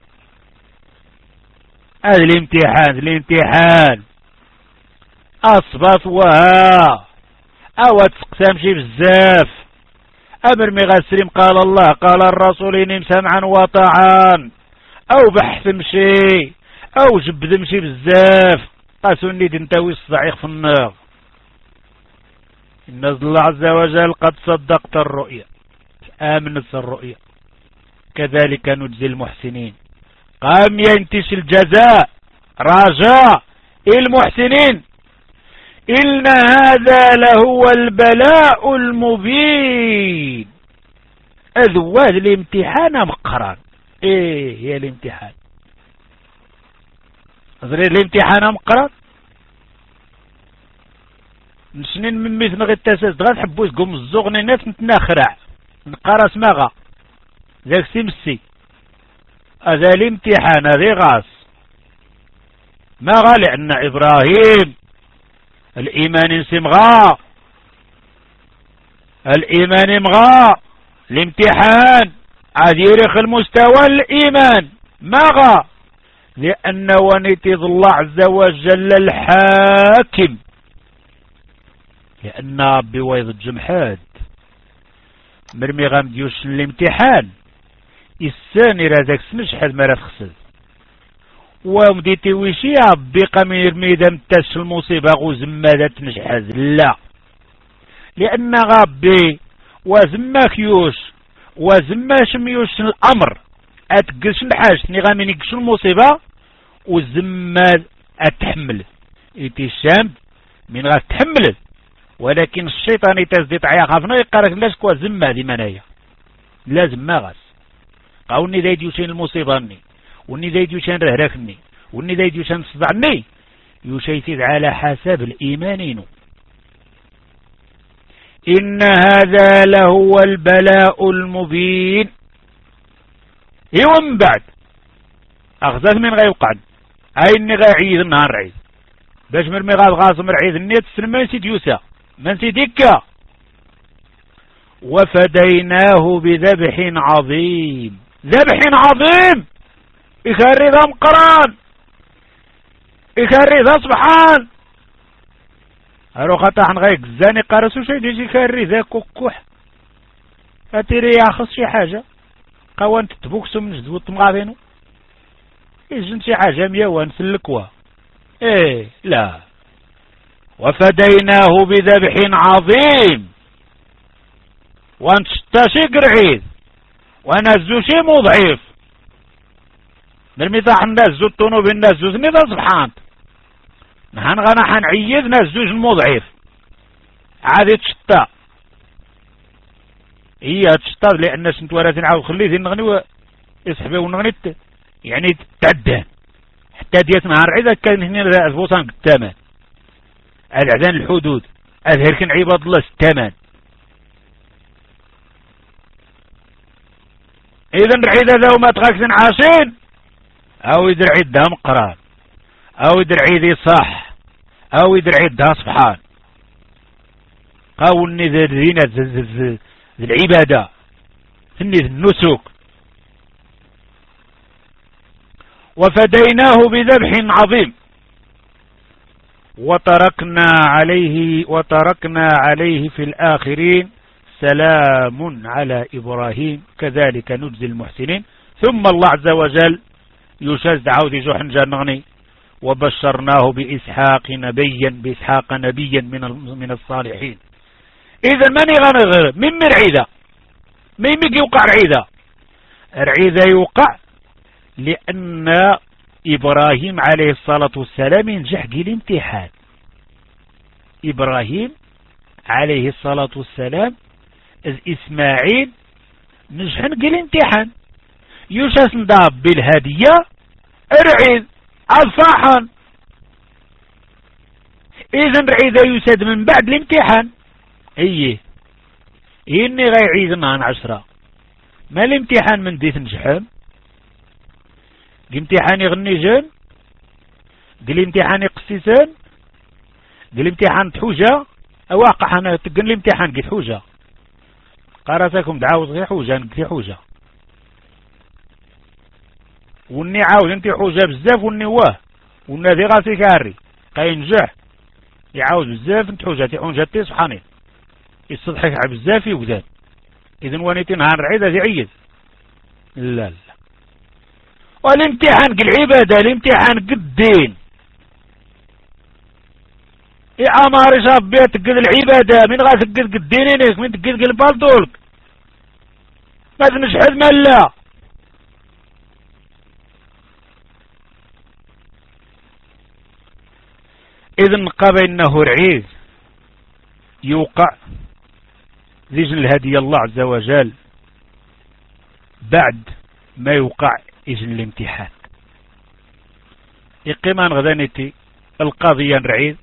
هذا الامتحان الامتحان أصبت وها أو تقسم شي بزاف أمر مغسلم قال الله قال الرسول إني سمعا وطاعا أو بحث مشي أو جبد مشي بزاف قاسوني دنتاوي الصعيق في النار إن الله عز وجل قد صدقت الرؤيا آمنت الرؤيا كذلك نجزي المحسنين قام ينتش الجزاء رجاء المحسنين إن هذا لهو البلاء المبين أذواد الامتحان مقران إيه هي الامتحان أذري الامتحان مقران نسنين من مثل غير التاساس دغا تحبوز قوم الزغني ناس نتناخرع نقارس ماغا ذاك سيمسي هذا الامتحان هذا غاس ماغا لأن إبراهيم الإيمان سمغا الإيمان مغا الامتحان عاد يرخ المستوى الإيمان ماغا لأن ونيتي الله عز وجل الحاكم لأن ربي ويض الجمحاد مرمي غام ديوش الامتحان الساني رازاك سمشحاد مرات خسد ومديتي ويشي ربي قام يرمي دام تاش المصيبة غو زمادات نشحاد لا لأن ربي وزما كيوش وزما شميوش الأمر أتقلش الحاج تني غامين يقش المصيبة والزماد أتحمل إتي الشام من غا تحمل ولكن الشيطان تزدي طعيا خافنا يقارك لاش كوا زمه دي منايا لازم ما غاس قاوني دايد يوشين المصيباني وني دايد يوشين رهرفني وني دايد يوشين صدعني يشيتد على حسب الإيمانين. إن هذا لهو البلاء المبين. يوم بعد أخذت من غير قعد أي إني غاعيد النهار عيد باش مرمي غاد غاصم رعيد النيت سلمان سيد يوسى من سيدك وفديناه بذبح عظيم. ذبح عظيم يخري ذا مقران يخري ذا صبحان هلو خطاحن غيك الزاني قارسو شي يجي يخري ذا كوكوح اتيري ياخص شي حاجة قوان تتبوكسو من جدو الطمغابينو يجن شي حاجة ميوان سلكوا ايه لا. وفديناه بذبح عظيم وانتشتاشي قرعيد ونزو شي مضعيف نرمي طاح نزو الطنوب النزو نذا سبحان نحن غانا حنعيد نزوج المضعيف عادي تشتا هي تشتا لان سنتواراتي نعاود خليتي نغني يسحبي ونغني يعني تعدان حتى ديت نهار عيدا كان هنا الفوسان الثمن العدان الحدود اظهر كن عباد الله الثمن. اذا رعيد هذا وما تغاكسن عاشين او يدر عيد دام قران او يدر عيد صح او يدر عيد دا صبحان قاولني ذا ذا العبادة ثني النسك. وفديناه بذبح عظيم وتركنا عليه وتركنا عليه في الآخرين سلام على إبراهيم كذلك نجزي المحسنين. ثم الله عز وجل يشاز عودي جوحن جانغني وبشرناه بإسحاق نبيا بإسحاق نبيا من من الصالحين. إذا من يغنغ من مرعيدة من يوقع رعيدة رعيدة يوقع لأن إبراهيم عليه الصلاة والسلام ينجح قيل امتحان. إبراهيم عليه الصلاة والسلام إسماعيل نجح قيل امتحان يوشاس نداب بالهدية ارعيد الصاحن. إذن رعيدة يساد من بعد الامتحان ايه إني غيعيد عن عشرة ما الامتحان من ديث نجحم الامتحان يغني جن قل امتحان يقسيسن قل امتحان تحوجة واقع انا تقن الامتحان قل حوجة قارتكم دعاوز غير حوجة نقل حوجة وني عاود انت حوجة بزاف وني واه وني ذي غاسي كاري قينجح يعاود بزاف انت حوجة تي حوجة تي سبحانه يصدحك بزاف يوجد. اذن وانيتي نهار عيد هذي عيد لا لا. والامتحان العبادة الامتحان قدين اي عماري شابيت قد العبادة من غاس قد قدينينيك من تقد قد البالدولك ما تنشحذ ملا. اذن قبل انه رعيد يوقع ذيجن الهدي الله عز وجل بعد ما يوقع يجن الامتحان. إقيمان غدانيتي القضية نرعيد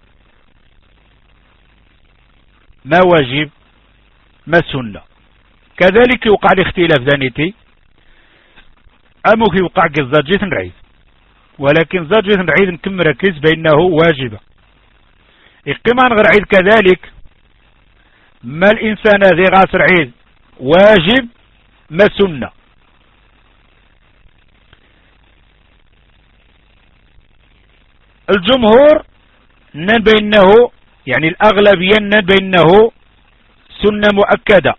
ما واجب ما سنة كذلك يوقع الاختلاف ذانيتي أموك يوقع الزاجيت نرعيد ولكن زاجيت نرعيد نكم ركز بأنه واجبة. إقيمان غرعيد كذلك ما الإنسان ذي غاسر عيد واجب ما سنة. الجمهور نن بأنه يعني الأغلبية نن بأنه سنة مؤكدة.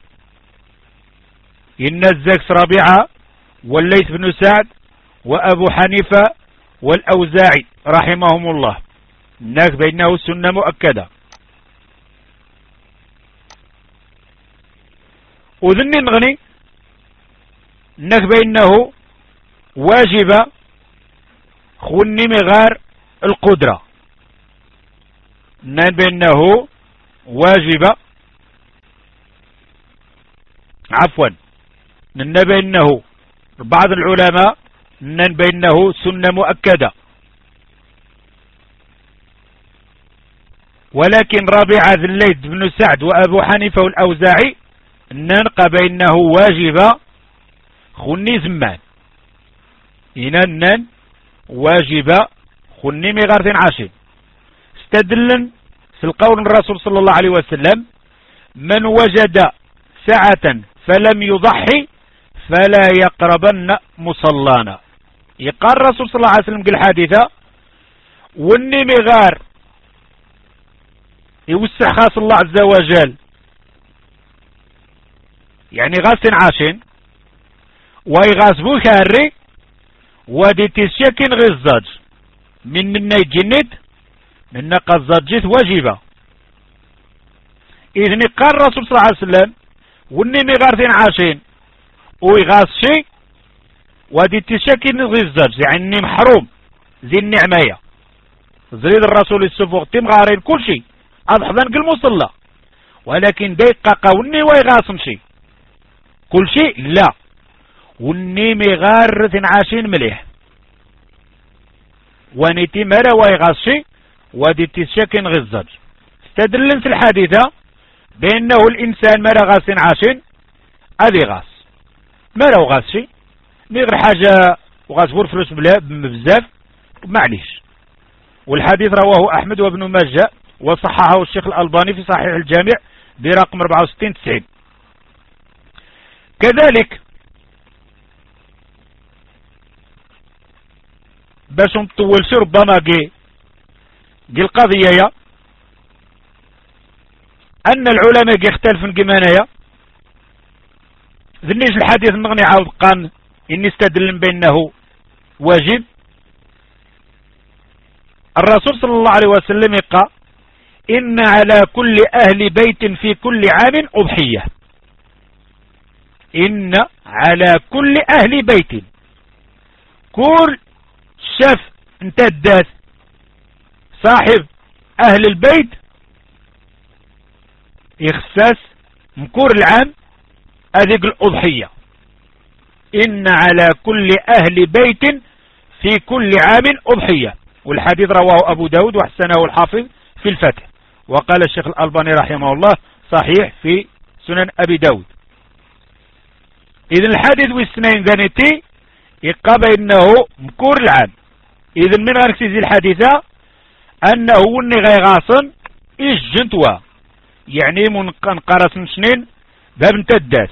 إن الزكس ربيعة والليث بن سعد وأبو حنيفة والأوزاعي رحمهم الله ناك بأنه سنة مؤكدة. وذني نغني ناك بأنه واجبة خني مغار القدرة نان بأنه واجبة، عفوا ننبه انه بعض العلماء ننبه انه سنة مؤكدة، ولكن ربيعة ذي الليث بن سعد وابو حنيفة والاوزاعي ننقى بانه واجبة خني زمان إنان واجبة خني مغارثين عاشين، استدلن في القول الرسول صلى الله عليه وسلم من وجد ساعة فلم يضحي فلا يقربن مصلانا. يقال الرسول صلى الله عليه وسلم قال حادثة وني مغار يوسع خاص الله عز وجل يعني غاسين عاشين ويغاسبو كاري ودي تشكين غزاج من الناي جند من قزاجت واجبة. إذن قال الرسول صلى الله عليه وسلم وني مغارثين عاشين ويغاس شي ودي تشكين غزاج يعني محروم زي النعمية زريد الرسول السفوق تمغارين كل شيء أضحضان قل مصلى، ولكن دقق وني ويغاسم شي كل شيء لا وني مغارثين عاشين مليح ونتي مرا ويغاسشي ودي تشكين غزاج. استدلن في الحادثة بأنه الإنسان مرا غاسين عاشين أذي غاس مرا وغاسشي نغير حاجة وغاسبور فلوس بلا بزاف معليش. والحديث رواه أحمد وابن ماجه وصححه الشيخ الألباني في صحيح الجامع برقم أربعة وستين تسعين. كذلك باش نطول شي ربما قي قي القضية أن العلماء يختلفون كمانايا ذنيش الحديث نغني عاود قان إني استدل بأنه واجب. الرسول صلى الله عليه وسلم قال إن على كل أهل بيت في كل عام أضحية. إن على كل أهل بيت كل شاف انت الداس صاحب أهل البيت يخساس مكور العام هذيك الأضحية. إن على كل أهل بيت في كل عام أضحية. والحديث رواه أبو داود وحسنه الحافظ في الفتح، وقال الشيخ الألباني رحمه الله صحيح في سنن أبي داود. إذن الحديث والسنين ذانتي يقاب إنه مكور العام. إذن من غنكسيزي الحديثة أنه وني غيغاصن إيش جنتوا يعني من قنقرس سنين باب امتدات.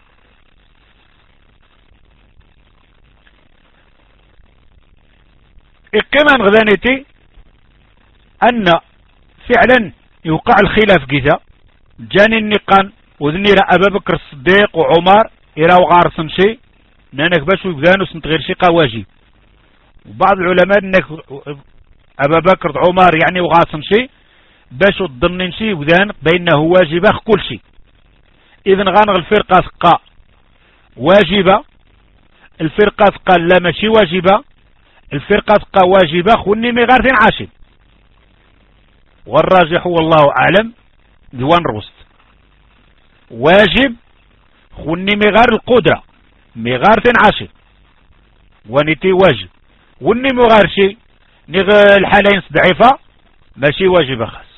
إقيمان غذانيتي أن فعلا يوقع الخلاف كذا جاني النقان وذني رأى أبا بكر الصديق وعمر إراو غارسن شي نانك باش يبدانو سنتغير شي قواجي. وبعض العلماء انك أبا بكر عمر يعني وغارسن شي باش تضمن شي يبدان بأنه واجبة كل شي. إذن غانغ الفرقة ثقة واجبة، الفرقة ثقة لا ماشي واجبة، الفرقة ثقة واجبة خني مغارثين عاشر. والراجح والله أعلم ديوان روست واجب خني مغار القدرة مغارثين عاشر ونتي واجب وني مغار شي نغ الحالين ضعيفة ماشي واجبة خاص.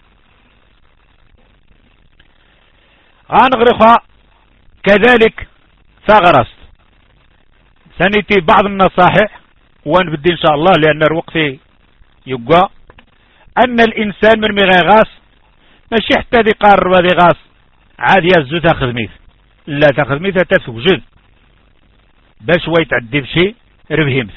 غانغرخا كذلك ثغرست سنتي بعض النصائح وان بدي ان شاء الله لان الوقت يبقى ان الانسان من مغاغاس ماشي حتى ذي قارب ذي غاس عادي يزو تاخذ ميث لا تاخذ ميث تفوجد باش هو يتعدي بشي ربهيمث.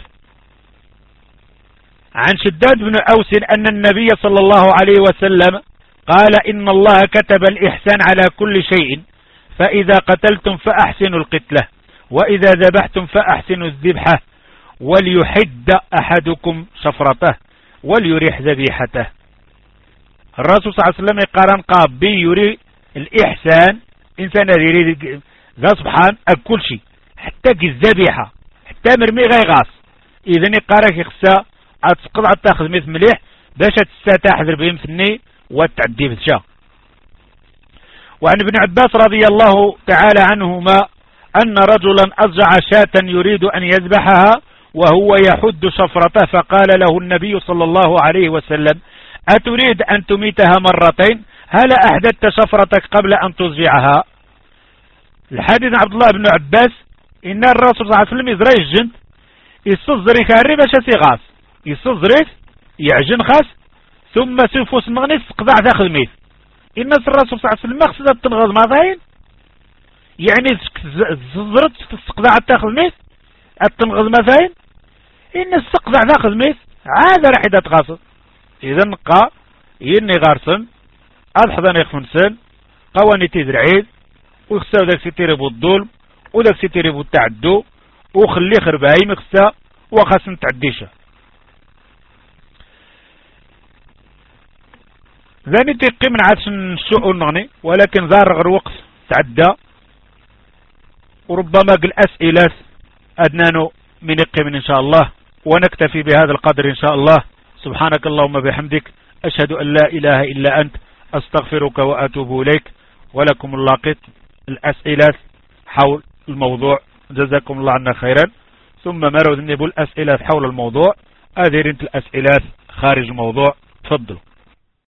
عن شداد بن أوس أن النبي صلى الله عليه وسلم قال إن الله كتب الإحسان على كل شيء فإذا قتلتم فأحسنوا القتلة وإذا ذبحتم فأحسنوا الذبحة وليحد أحدكم شفرته وليريح ذبيحته. الرسول صلى الله عليه وسلم يقارن قابي يري الإحسان إنسان يريد ذا سبحان أكل شيء حتى الذبيحة حتى مرمي غيغاس. إذن يقارك يخسى أتسقط تاخذ مثل مليح باش تستحذر بهم ثني وتعدي بتشا وعن ابن عباس رضي الله تعالى عنهما أن رجلا أضجع شاة يريد أن يذبحها وهو يحد شفرته، فقال له النبي صلى الله عليه وسلم: أتريد أن تميتها مرتين؟ هل أحدثت شفرتك قبل أن تضجعها؟ الحديث عبد الله بن عباس إن الرسول صلى الله عليه وسلم يزرع الجند يستزري كاري باش سيغاس يستزري يعجن خاص ثم سيفوس مغنيس قضع تاخذ ميت. إن الرسول صلى الله عليه وسلم مقصد تنغض ماذين يعني زرت تقضع تاخذ ميت التنغض ماذين إن السقضع تاخذ ميت عاد راح يتغاصر. إذا نقا يني غارسن أضحضان يخفنسن قواني تزرعيد ويخساو داك سيتيري بالظلم وداك سيتيري بالتعدو وخلي خرباي مخسا وخاص نتعديشه. ذاني تيقي من عادش نسوء النغني ولكن ظهر غير وقت تعدى وربما الأسئلة أدنانو من يقي من إن شاء الله، ونكتفي بهذا القدر إن شاء الله. سبحانك اللهم بحمدك أشهد أن لا إله إلا أنت أستغفرك وأتوب إليك. ولكم اللاقط الأسئلة حول الموضوع. جزاكم الله عنا خيرا. ثم مروا ذنبوا الأسئلة حول الموضوع، هذه الأسئلة خارج الموضوع. تفضلوا.